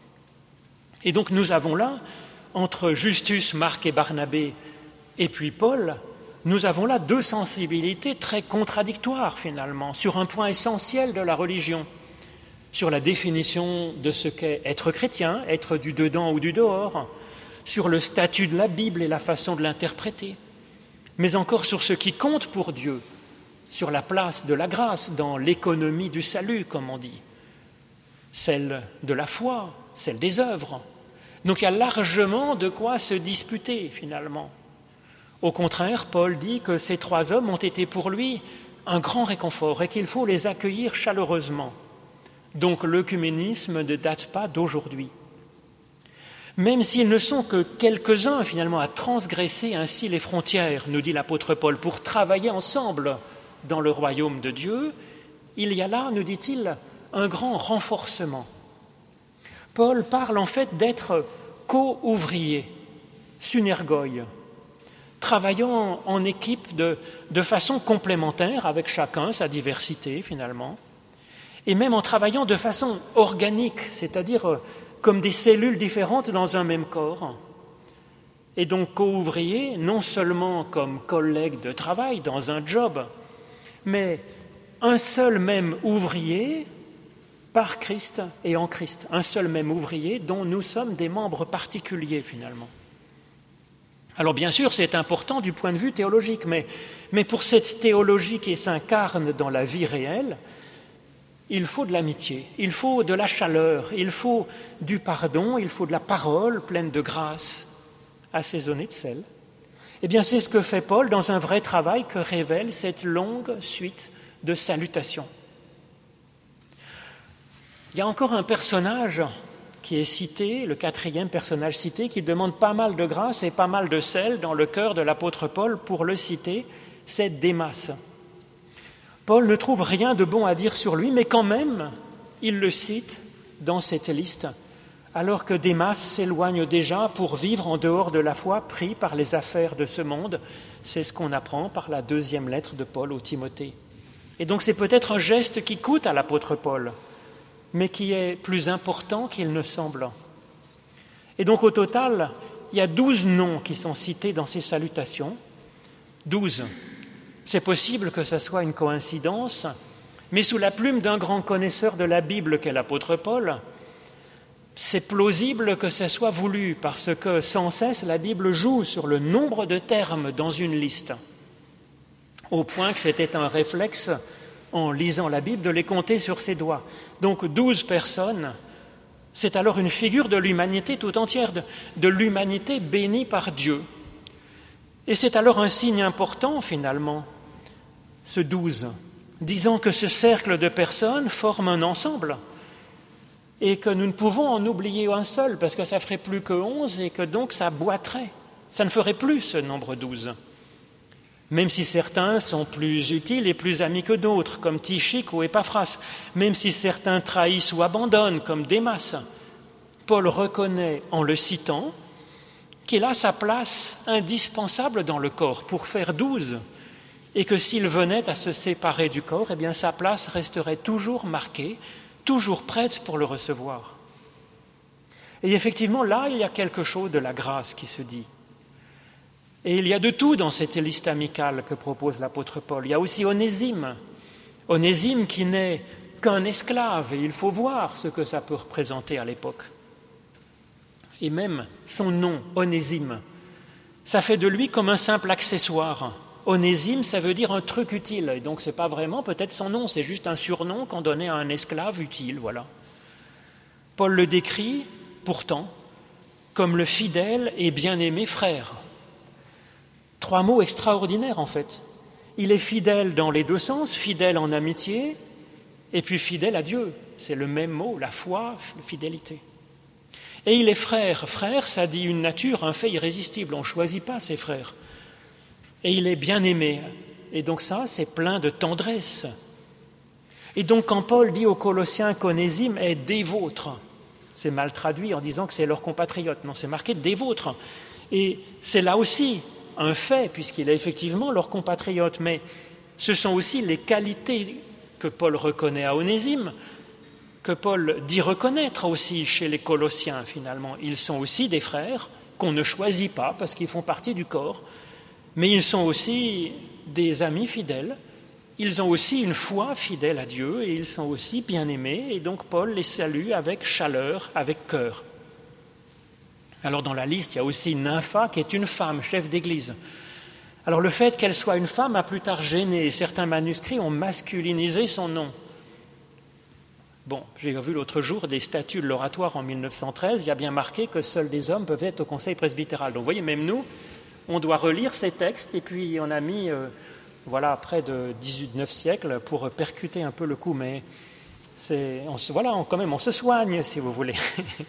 Et donc nous avons là, entre Justus, Marc et Barnabé, et puis Paul, nous avons là deux sensibilités très contradictoires finalement, sur un point essentiel de la religion, sur la définition de ce qu'est être chrétien, être du dedans ou du dehors, sur le statut de la Bible et la façon de l'interpréter, mais encore sur ce qui compte pour Dieu, sur la place de la grâce dans l'économie du salut, comme on dit, celle de la foi, celle des œuvres. Donc il y a largement de quoi se disputer, finalement. Au contraire, Paul dit que ces trois hommes ont été pour lui un grand réconfort et qu'il faut les accueillir chaleureusement. Donc l'œcuménisme ne date pas d'aujourd'hui. Même s'ils ne sont que quelques-uns, finalement, à transgresser ainsi les frontières, nous dit l'apôtre Paul, pour travailler ensemble dans le royaume de Dieu, il y a là, nous dit-il, un grand renforcement. Paul parle en fait d'être co-ouvrier, synergoi, travaillant en équipe de, de façon complémentaire, avec chacun sa diversité finalement, et même en travaillant de façon organique, c'est-à-dire comme des cellules différentes dans un même corps. Et donc co-ouvrier, non seulement comme collègue de travail dans un job, mais un seul même ouvrier par Christ et en Christ, un seul même ouvrier dont nous sommes des membres particuliers finalement. Alors bien sûr, c'est important du point de vue théologique, mais, mais pour cette théologie qui s'incarne dans la vie réelle, il faut de l'amitié, il faut de la chaleur, il faut du pardon, il faut de la parole pleine de grâce, assaisonnée de sel. Eh bien, c'est ce que fait Paul dans un vrai travail que révèle cette longue suite de salutations. Il y a encore un personnage qui est cité, le quatrième personnage cité, qui demande pas mal de grâce et pas mal de sel dans le cœur de l'apôtre Paul pour le citer, c'est Démas. Paul ne trouve rien de bon à dire sur lui, mais quand même, il le cite dans cette liste, alors que Démas s'éloigne déjà pour vivre en dehors de la foi, pris par les affaires de ce monde. C'est ce qu'on apprend par la deuxième lettre de Paul au Timothée. Et donc c'est peut-être un geste qui coûte à l'apôtre Paul, mais qui est plus important qu'il ne semble. Et donc au total, il y a douze noms qui sont cités dans ces salutations. Douze. C'est possible que ce soit une coïncidence, mais sous la plume d'un grand connaisseur de la Bible qu'est l'apôtre Paul, c'est plausible que ce soit voulu, parce que sans cesse la Bible joue sur le nombre de termes dans une liste, au point que c'était un réflexe en lisant la Bible, de les compter sur ses doigts. Donc douze personnes, c'est alors une figure de l'humanité tout entière, de, de l'humanité bénie par Dieu. Et c'est alors un signe important, finalement, ce douze, disant que ce cercle de personnes forme un ensemble et que nous ne pouvons en oublier un seul, parce que ça ferait plus que onze et que donc ça boiterait. Ça ne ferait plus ce nombre douze. Même si certains sont plus utiles et plus amis que d'autres, comme Tychik ou Épaphras, même si certains trahissent ou abandonnent, comme Démas, Paul reconnaît en le citant qu'il a sa place indispensable dans le corps pour faire douze, et que s'il venait à se séparer du corps, eh bien sa place resterait toujours marquée, toujours prête pour le recevoir. Et effectivement, là, il y a quelque chose de la grâce qui se dit. Et il y a de tout dans cette liste amicale que propose l'apôtre Paul. Il y a aussi Onésime, Onésime qui n'est qu'un esclave, et il faut voir ce que ça peut représenter à l'époque. Et même son nom, Onésime, ça fait de lui comme un simple accessoire. Onésime, ça veut dire un truc utile, et donc ce n'est pas vraiment peut-être son nom, c'est juste un surnom qu'on donnait à un esclave utile, voilà. Paul le décrit, pourtant, comme le fidèle et bien-aimé frère. Trois mots extraordinaires, en fait. Il est fidèle dans les deux sens, fidèle en amitié, et puis fidèle à Dieu. C'est le même mot, la foi, la fidélité. Et il est frère. Frère, ça dit une nature, un fait irrésistible. On ne choisit pas ses frères. Et il est bien-aimé. Et donc ça, c'est plein de tendresse. Et donc quand Paul dit aux Colossiens qu'Onésime est des vôtres, c'est mal traduit en disant que c'est leur compatriote. Non, c'est marqué des vôtres. Et c'est là aussi un fait, puisqu'il est effectivement leur compatriote. Mais ce sont aussi les qualités que Paul reconnaît à Onésime, que Paul dit reconnaître aussi chez les Colossiens, finalement. Ils sont aussi des frères qu'on ne choisit pas parce qu'ils font partie du corps, mais ils sont aussi des amis fidèles, ils ont aussi une foi fidèle à Dieu et ils sont aussi bien-aimés, et donc Paul les salue avec chaleur, avec cœur. Alors dans la liste, il y a aussi Nympha qui est une femme, chef d'église. Alors le fait qu'elle soit une femme a plus tard gêné, certains manuscrits ont masculinisé son nom. Bon, j'ai vu l'autre jour des statuts de l'oratoire en mille neuf cent treize, il y a bien marqué que seuls des hommes peuvent être au conseil presbytéral. Donc vous voyez, même nous, on doit relire ces textes, et puis on a mis, euh, voilà, près de dix-huit neuf siècles pour percuter un peu le coup, mais c'est, on se, voilà, on, quand même, on se soigne, si vous voulez.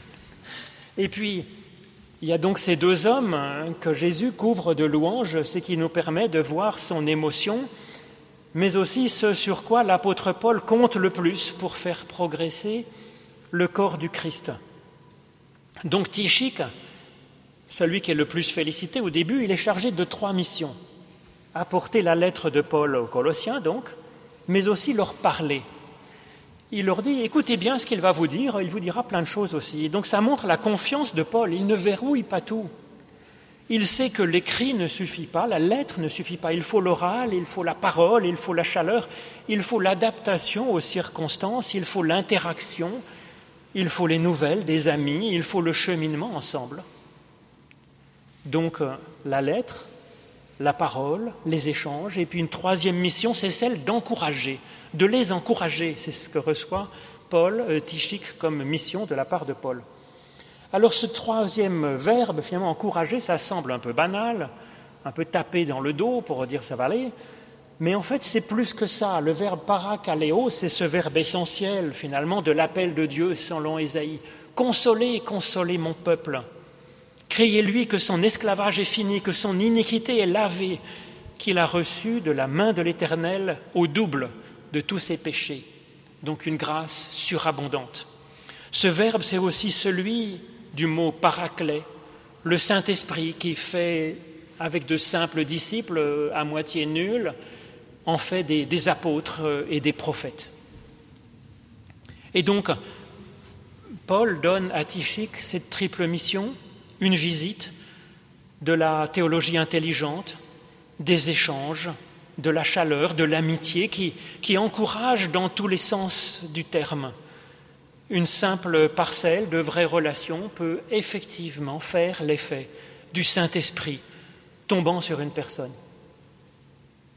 Et puis, il y a donc ces deux hommes hein, que Jésus couvre de louanges, ce qui nous permet de voir son émotion, mais aussi ce sur quoi l'apôtre Paul compte le plus pour faire progresser le corps du Christ. Donc Tychik, celui qui est le plus félicité au début, il est chargé de trois missions. Apporter la lettre de Paul aux Colossiens, donc, mais aussi leur parler. Il leur dit, écoutez bien ce qu'il va vous dire, il vous dira plein de choses aussi. Et donc ça montre la confiance de Paul, il ne verrouille pas tout. Il sait que l'écrit ne suffit pas, la lettre ne suffit pas, il faut l'oral, il faut la parole, il faut la chaleur, il faut l'adaptation aux circonstances, il faut l'interaction, il faut les nouvelles des amis, il faut le cheminement ensemble. Donc la lettre, la parole, les échanges, et puis une troisième mission, c'est celle d'encourager, de les encourager. C'est ce que reçoit Paul, euh, Tychik, comme mission de la part de Paul. Alors ce troisième verbe, finalement, encourager, ça semble un peu banal, un peu taper dans le dos pour dire ça va aller, mais en fait c'est plus que ça. Le verbe parakaleo, c'est ce verbe essentiel, finalement, de l'appel de Dieu selon Ésaïe. Consolez, consolez mon peuple. Criez-lui que son esclavage est fini, que son iniquité est lavée, qu'il a reçu de la main de l'Éternel au double de tous ses péchés. Donc une grâce surabondante. Ce verbe, c'est aussi celui du mot paraclet, le Saint-Esprit qui fait, avec de simples disciples à moitié nuls, en fait des, des apôtres et des prophètes. Et donc, Paul donne à Tychik cette triple mission, une visite, de la théologie intelligente, des échanges, de la chaleur, de l'amitié qui, qui encourage dans tous les sens du terme. Une simple parcelle de vraies relations peut effectivement faire l'effet du Saint-Esprit tombant sur une personne.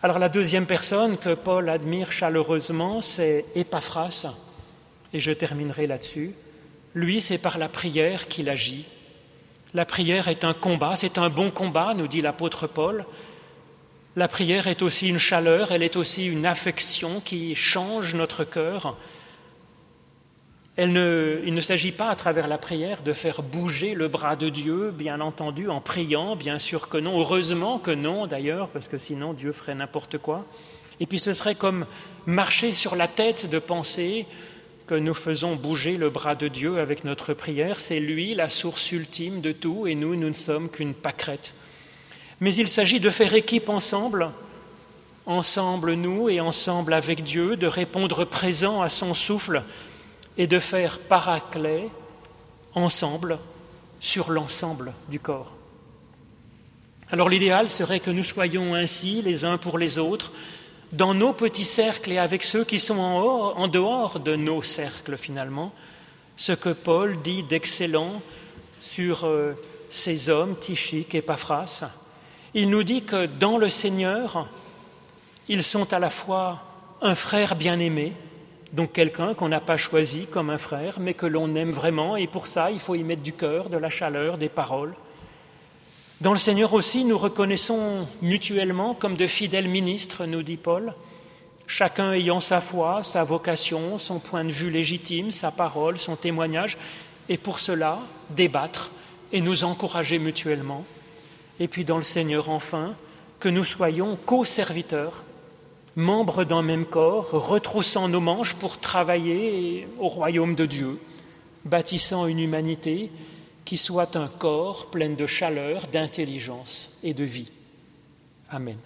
Alors la deuxième personne que Paul admire chaleureusement, c'est Épaphras, et je terminerai là-dessus. Lui, c'est par la prière qu'il agit. La prière est un combat, c'est un bon combat, nous dit l'apôtre Paul. La prière est aussi une chaleur, elle est aussi une affection qui change notre cœur. Elle ne, il ne s'agit pas à travers la prière de faire bouger le bras de Dieu, bien entendu, en priant, bien sûr que non, heureusement que non d'ailleurs, parce que sinon Dieu ferait n'importe quoi. Et puis ce serait comme marcher sur la tête de penser que nous faisons bouger le bras de Dieu avec notre prière. C'est lui la source ultime de tout et nous, nous ne sommes qu'une pâquerette. Mais il s'agit de faire équipe ensemble, ensemble nous et ensemble avec Dieu, de répondre présent à son souffle et de faire paraclet ensemble sur l'ensemble du corps. Alors l'idéal serait que nous soyons ainsi les uns pour les autres, dans nos petits cercles et avec ceux qui sont en, hors, en dehors de nos cercles finalement, ce que Paul dit d'excellent sur euh, ces hommes, Tychique et Épaphras. Il nous dit que dans le Seigneur, ils sont à la fois un frère bien-aimé, donc quelqu'un qu'on n'a pas choisi comme un frère, mais que l'on aime vraiment, et pour ça, il faut y mettre du cœur, de la chaleur, des paroles. Dans le Seigneur aussi, nous reconnaissons mutuellement comme de fidèles ministres, nous dit Paul, chacun ayant sa foi, sa vocation, son point de vue légitime, sa parole, son témoignage, et pour cela, débattre et nous encourager mutuellement. Et puis dans le Seigneur, enfin, que nous soyons co-serviteurs, membres d'un même corps, retroussant nos manches pour travailler au royaume de Dieu, bâtissant une humanité qui soit un corps plein de chaleur, d'intelligence et de vie. Amen.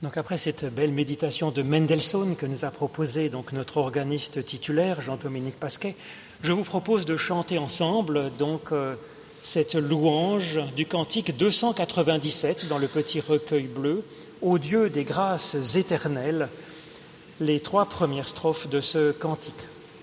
Donc après cette belle méditation de Mendelssohn que nous a proposée donc notre organiste titulaire Jean-Dominique Pasquet, je vous propose de chanter ensemble donc euh, cette louange du cantique deux cent quatre-vingt-dix-sept dans le petit recueil bleu, Ô Dieu des grâces éternelles, les trois premières strophes de ce cantique.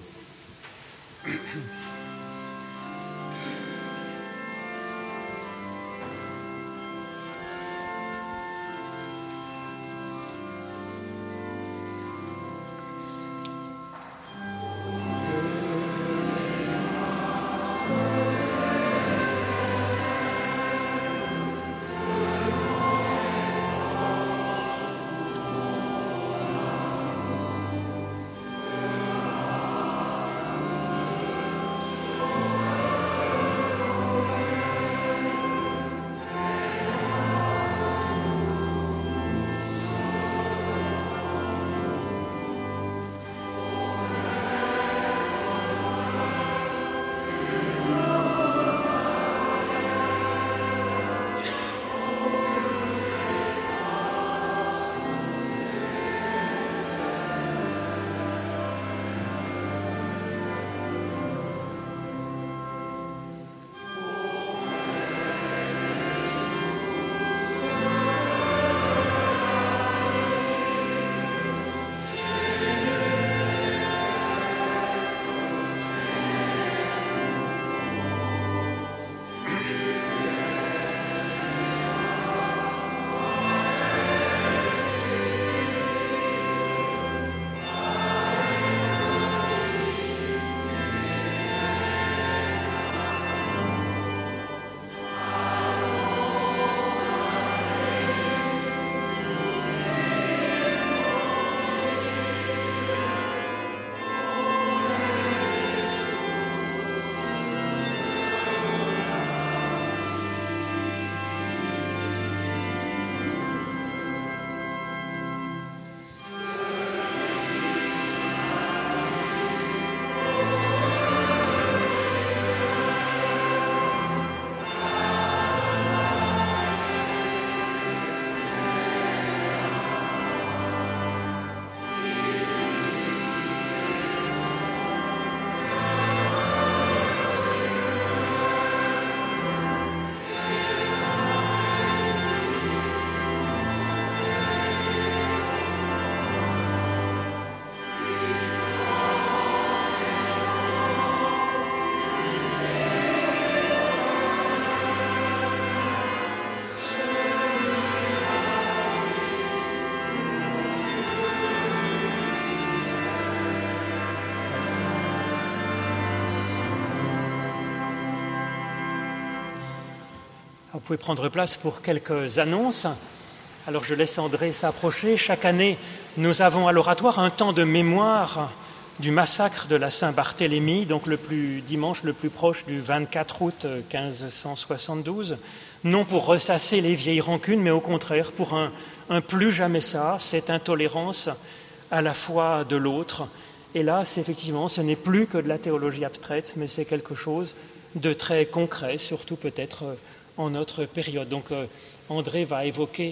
Vous pouvez prendre place pour quelques annonces. Alors je laisse André s'approcher. Chaque année, nous avons à l'oratoire un temps de mémoire du massacre de la Saint-Barthélemy, donc le plus, dimanche le plus proche du vingt-quatre août quinze cent soixante-douze, non pour ressasser les vieilles rancunes, mais au contraire pour un, un plus jamais ça, cette intolérance à la foi de l'autre. Et là, c'est effectivement, ce n'est plus que de la théologie abstraite, mais c'est quelque chose de très concret, surtout peut-être en notre période. Donc euh, André va évoquer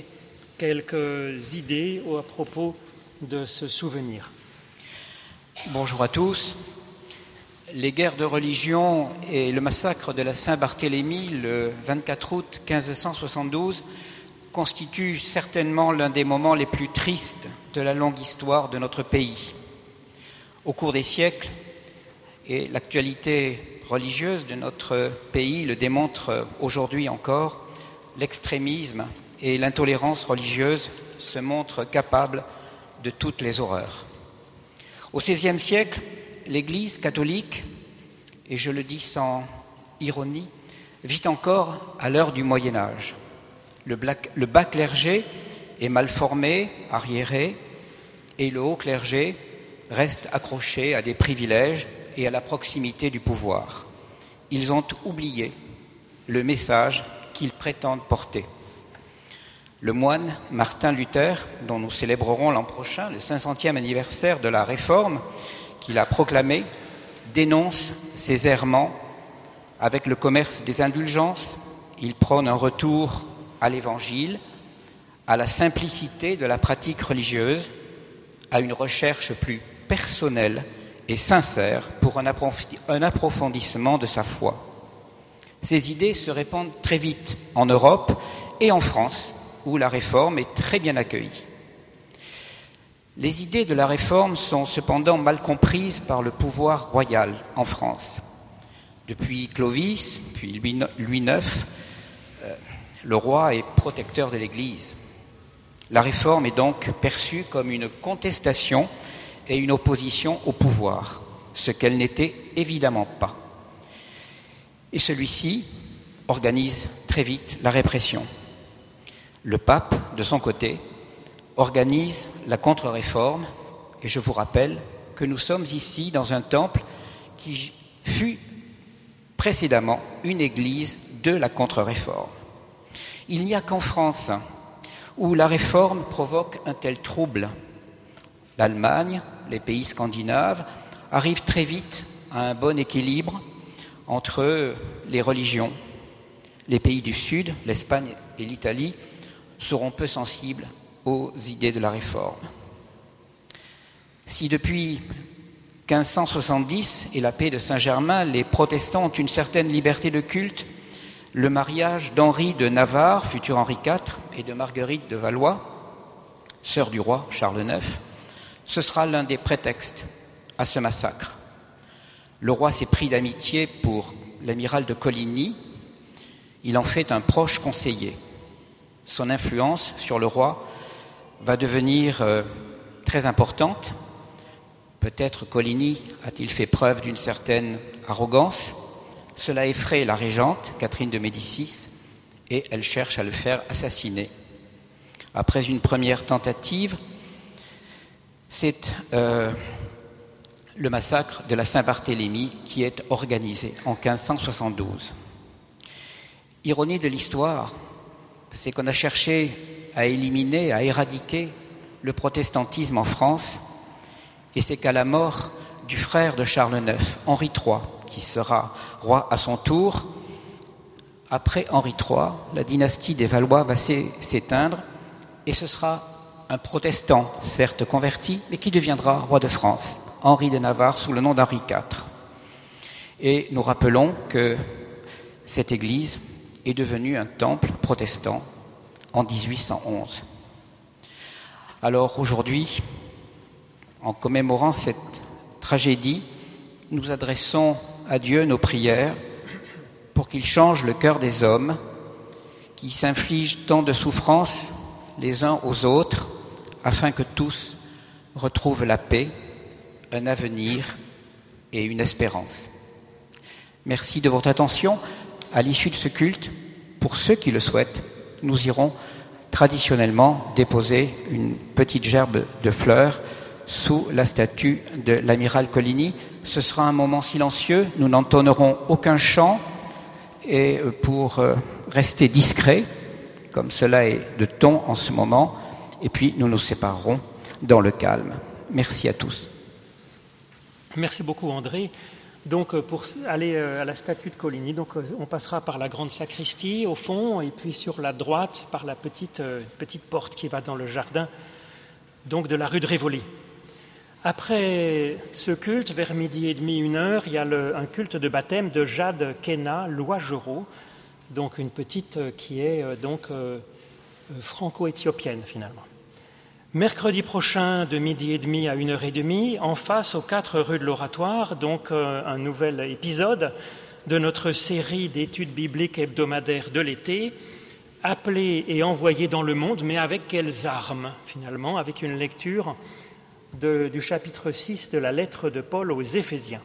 quelques idées à propos de ce souvenir. Bonjour à tous. Les guerres de religion et le massacre de la Saint-Barthélemy le vingt-quatre août quinze cent soixante-douze constituent certainement l'un des moments les plus tristes de la longue histoire de notre pays. Au cours des siècles, et l'actualité religieuse de notre pays le démontre aujourd'hui encore, l'extrémisme et l'intolérance religieuse se montrent capables de toutes les horreurs. Au seizième siècle, l'Église catholique, et je le dis sans ironie, vit encore à l'heure du Moyen-Âge. Le, black, le bas clergé est mal formé, arriéré, et le haut clergé reste accroché à des privilèges et à la proximité du pouvoir. Ils ont oublié le message qu'ils prétendent porter. Le moine Martin Luther, dont nous célébrerons l'an prochain le cinq centième anniversaire de la Réforme qu'il a proclamée, dénonce ces errements avec le commerce des indulgences. Il prône un retour à l'Évangile, à la simplicité de la pratique religieuse, à une recherche plus personnelle et sincère pour un approfondissement de sa foi. Ces idées se répandent très vite en Europe et en France, où la réforme est très bien accueillie. Les idées de la réforme sont cependant mal comprises par le pouvoir royal en France. Depuis Clovis, puis Louis neuf, euh, le roi est protecteur de l'Église. La réforme est donc perçue comme une contestation et une opposition au pouvoir, ce qu'elle n'était évidemment pas. Et celui-ci organise très vite la répression. Le pape, de son côté, organise la contre-réforme, et je vous rappelle que nous sommes ici dans un temple qui fut précédemment une église de la contre-réforme. Il n'y a qu'en France où la réforme provoque un tel trouble. L'Allemagne, les pays scandinaves arrivent très vite à un bon équilibre entre les religions. Les pays du Sud, l'Espagne et l'Italie, seront peu sensibles aux idées de la réforme. Si depuis quinze cent soixante-dix et la paix de Saint-Germain, les protestants ont une certaine liberté de culte, le mariage d'Henri de Navarre, futur Henri quatre, et de Marguerite de Valois, sœur du roi Charles neuf, ce sera l'un des prétextes à ce massacre. Le roi s'est pris d'amitié pour l'amiral de Coligny, il en fait un proche conseiller. Son influence sur le roi va devenir euh, très importante. Peut-être Coligny a-t-il fait preuve d'une certaine arrogance. Cela effraie la régente, Catherine de Médicis, et elle cherche à le faire assassiner. Après une première tentative, c'est euh, le massacre de la Saint-Barthélemy qui est organisé en quinze cent soixante-douze. Ironie de l'histoire, c'est qu'on a cherché à éliminer, à éradiquer le protestantisme en France, et c'est qu'à la mort du frère de Charles neuf, Henri trois, qui sera roi à son tour, après Henri trois, la dynastie des Valois va s'éteindre, et ce sera un protestant, certes converti, mais qui deviendra roi de France, Henri de Navarre, sous le nom d'Henri quatre. Et nous rappelons que cette église est devenue un temple protestant en dix-huit cent onze. Alors aujourd'hui, en commémorant cette tragédie, nous adressons à Dieu nos prières pour qu'il change le cœur des hommes qui s'infligent tant de souffrances les uns aux autres, afin que tous retrouvent la paix, un avenir et une espérance. Merci de votre attention. À l'issue de ce culte, pour ceux qui le souhaitent, nous irons traditionnellement déposer une petite gerbe de fleurs sous la statue de l'amiral Coligny. Ce sera un moment silencieux, nous n'entonnerons aucun chant, et pour rester discrets, comme cela est de ton en ce moment, et puis nous nous séparerons dans le calme. Merci à tous. Merci beaucoup André. Donc pour aller à la statue de Coligny, donc on passera par la grande sacristie au fond, et puis sur la droite par la petite, petite porte qui va dans le jardin, donc de la rue de Rivoli. Après ce culte, vers midi et demi, une heure, il y a le, un culte de baptême de Jade Kena Loigerot, donc une petite qui est donc euh, franco-éthiopienne finalement. Mercredi prochain, de midi et demi à une heure et demie, en face aux quatre rues de l'Oratoire, donc euh, un nouvel épisode de notre série d'études bibliques hebdomadaires de l'été, appelée et envoyée dans le monde, mais avec quelles armes finalement, avec une lecture de, du chapitre six de la lettre de Paul aux Éphésiens.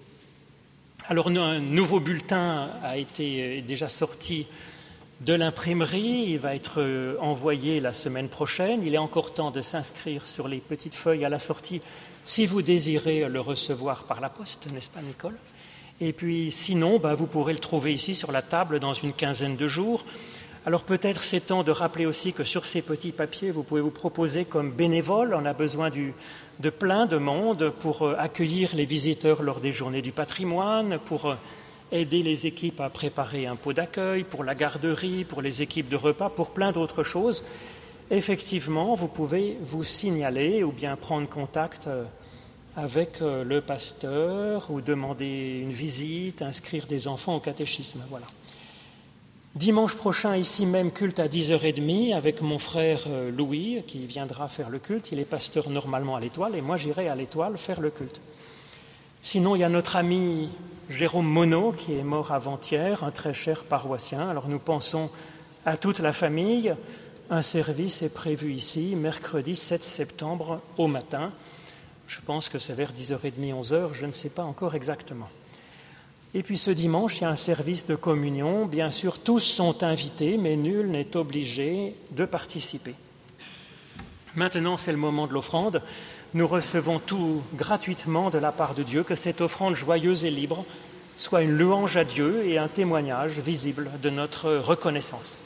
Alors un nouveau bulletin a été déjà sorti de l'imprimerie, il va être envoyé la semaine prochaine. Il est encore temps de s'inscrire sur les petites feuilles à la sortie si vous désirez le recevoir par la poste, n'est-ce pas Nicole ? Et puis sinon, bah, vous pourrez le trouver ici sur la table dans une quinzaine de jours. Alors peut-être c'est temps de rappeler aussi que sur ces petits papiers, vous pouvez vous proposer comme bénévole. On a besoin du, de plein de monde pour accueillir les visiteurs lors des journées du patrimoine, pour aider les équipes à préparer un pot d'accueil, pour la garderie, pour les équipes de repas, pour plein d'autres choses. effectivement, vous pouvez vous signaler ou bien prendre contact avec le pasteur ou demander une visite, inscrire des enfants au catéchisme. Voilà. Dimanche prochain, ici même, culte à dix heures trente avec mon frère Louis qui viendra faire le culte. Il est pasteur normalement à l'Étoile et moi j'irai à l'Étoile faire le culte. Sinon, il y a notre ami Jérôme Monod qui est mort avant-hier, un très cher paroissien. Alors nous pensons à toute la famille. Un service est prévu ici, mercredi sept septembre au matin. Je pense que c'est vers dix heures trente, onze heures, je ne sais pas encore exactement. Et puis ce dimanche, il y a un service de communion. Bien sûr, tous sont invités, mais nul n'est obligé de participer. Maintenant, c'est le moment de l'offrande. Nous recevons tout gratuitement de la part de Dieu, que cette offrande joyeuse et libre soit une louange à Dieu et un témoignage visible de notre reconnaissance.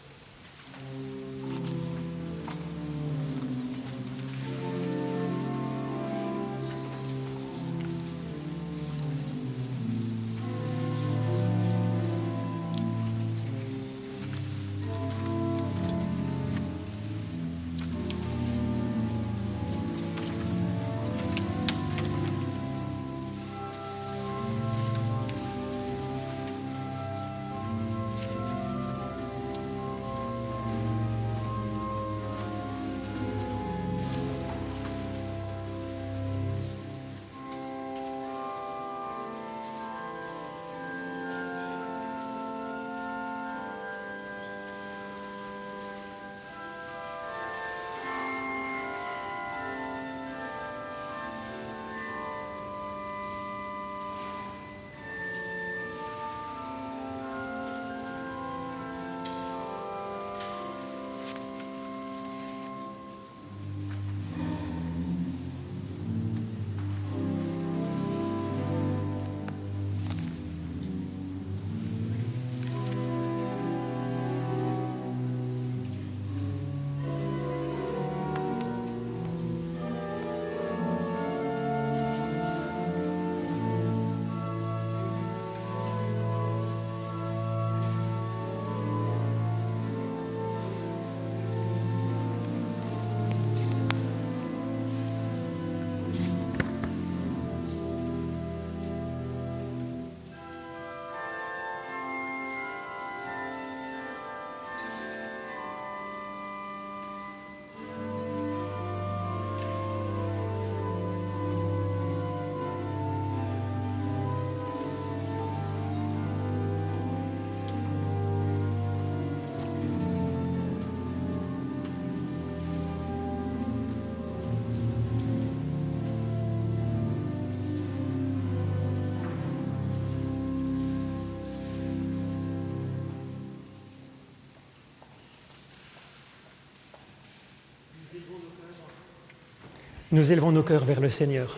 Nous élevons nos cœurs vers le Seigneur.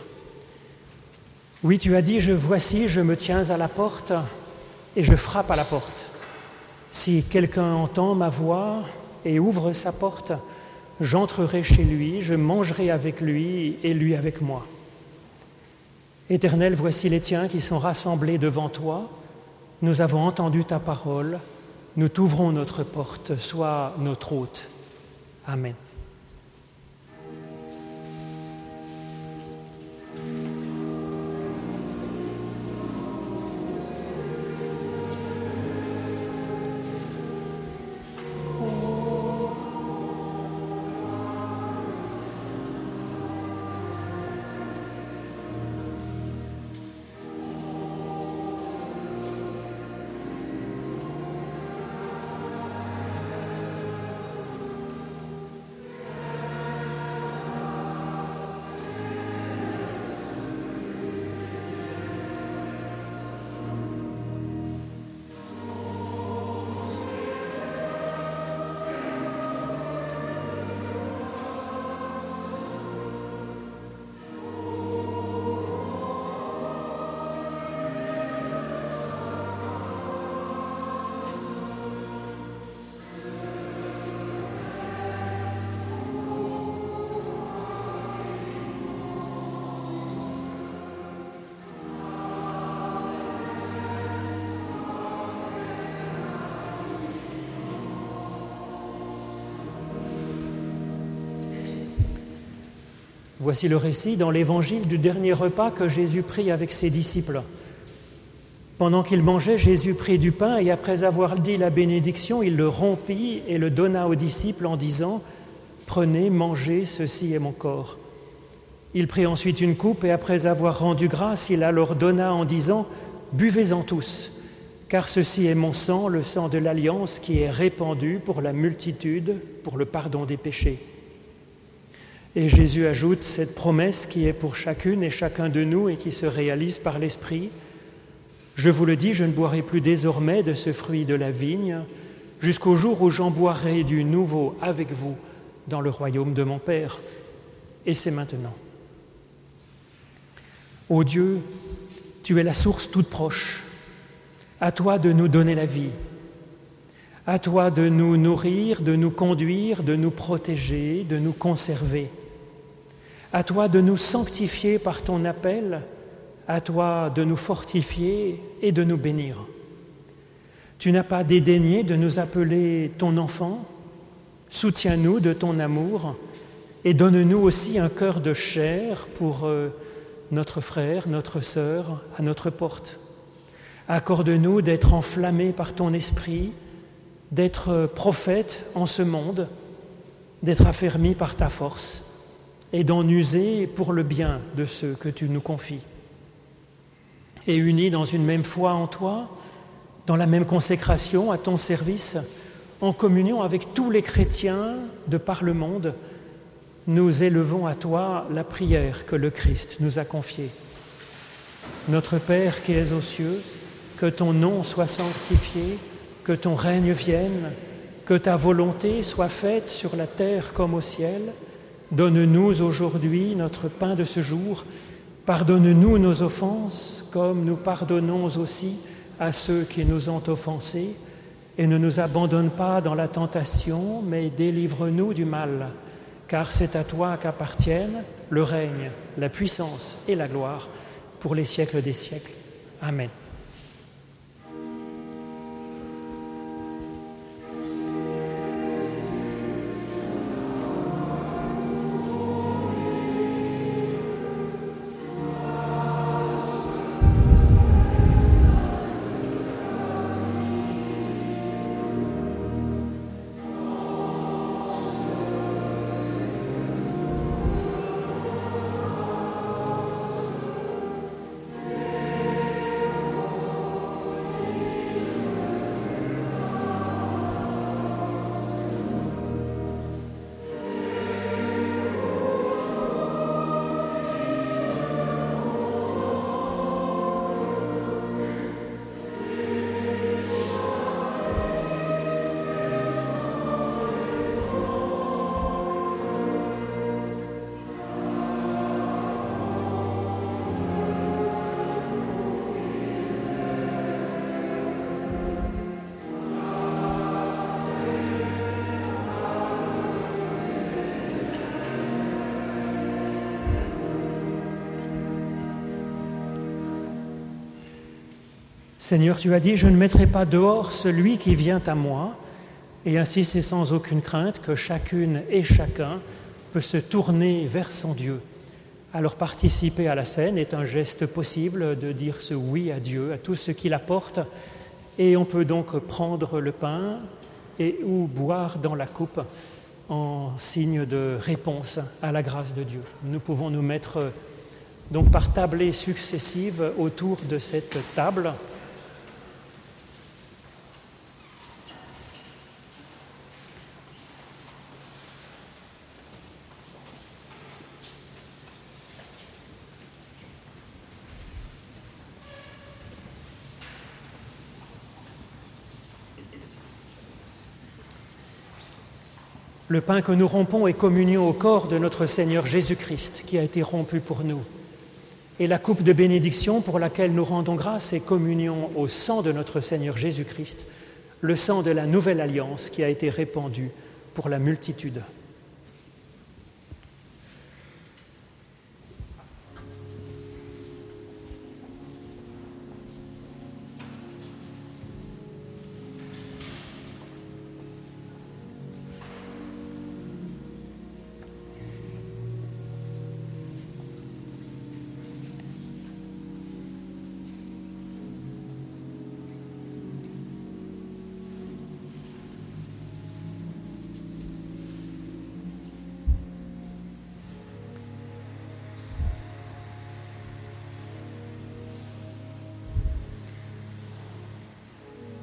Oui, tu as dit, je voici, je me tiens à la porte et je frappe à la porte. Si quelqu'un entend ma voix et ouvre sa porte, j'entrerai chez lui, je mangerai avec lui et lui avec moi. Éternel, voici les tiens qui sont rassemblés devant toi. Nous avons entendu ta parole. Nous t'ouvrons notre porte. Sois notre hôte. Amen. Voici le récit dans l'Évangile du dernier repas que Jésus prit avec ses disciples. Pendant qu'il mangeait, Jésus prit du pain et après avoir dit la bénédiction, il le rompit et le donna aux disciples en disant « Prenez, mangez, ceci est mon corps ». Il prit ensuite une coupe et après avoir rendu grâce, il la leur donna en disant « Buvez-en tous, car ceci est mon sang, le sang de l'Alliance qui est répandu pour la multitude, pour le pardon des péchés. » Et Jésus ajoute cette promesse qui est pour chacune et chacun de nous et qui se réalise par l'Esprit. « Je vous le dis, je ne boirai plus désormais de ce fruit de la vigne, jusqu'au jour où j'en boirai du nouveau avec vous dans le royaume de mon Père. » Et c'est maintenant. Ô Dieu, tu es la source toute proche. À toi de nous donner la vie. À toi de nous nourrir, de nous conduire, de nous protéger, de nous conserver. À toi de nous sanctifier par ton appel, à toi de nous fortifier et de nous bénir. Tu n'as pas dédaigné de nous appeler ton enfant, soutiens-nous de ton amour et donne-nous aussi un cœur de chair pour euh, notre frère, notre sœur, à notre porte. Accorde-nous d'être enflammés par ton esprit, d'être prophètes en ce monde, d'être affermis par ta force et d'en user pour le bien de ceux que tu nous confies. Et unis dans une même foi en toi, dans la même consécration à ton service, en communion avec tous les chrétiens de par le monde, nous élevons à toi la prière que le Christ nous a confiée. Notre Père qui es aux cieux, que ton nom soit sanctifié, que ton règne vienne, que ta volonté soit faite sur la terre comme au ciel. Donne-nous aujourd'hui notre pain de ce jour. Pardonne-nous nos offenses, comme nous pardonnons aussi à ceux qui nous ont offensés. Et ne nous abandonne pas dans la tentation, mais délivre-nous du mal. Car c'est à toi qu'appartiennent le règne, la puissance et la gloire pour les siècles des siècles. Amen. Seigneur, tu as dit, je ne mettrai pas dehors celui qui vient à moi, et ainsi c'est sans aucune crainte que chacune et chacun peut se tourner vers son Dieu. Alors participer à la scène est un geste possible de dire ce oui à Dieu, à tout ce qu'il apporte, et on peut donc prendre le pain et ou boire dans la coupe en signe de réponse à la grâce de Dieu. Nous pouvons nous mettre donc par tablées successives autour de cette table. Le pain que nous rompons est communion au corps de notre Seigneur Jésus-Christ qui a été rompu pour nous. Et la coupe de bénédiction pour laquelle nous rendons grâce est communion au sang de notre Seigneur Jésus-Christ, le sang de la nouvelle alliance qui a été répandu pour la multitude.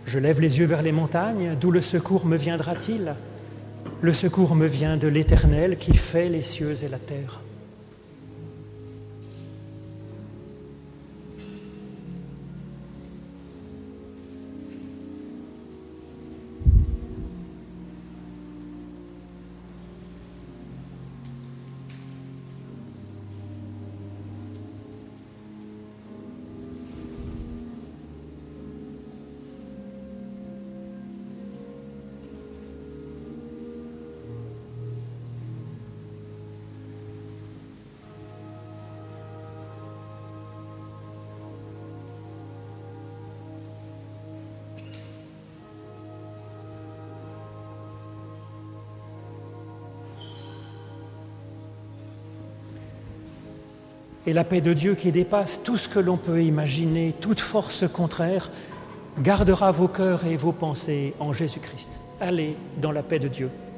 Je lève les yeux vers les montagnes, d'où le secours me viendra-t-il ? Le secours me vient de l'Éternel qui fait les cieux et la terre. Et la paix de Dieu qui dépasse tout ce que l'on peut imaginer, toute force contraire, gardera vos cœurs et vos pensées en Jésus-Christ. Allez dans la paix de Dieu.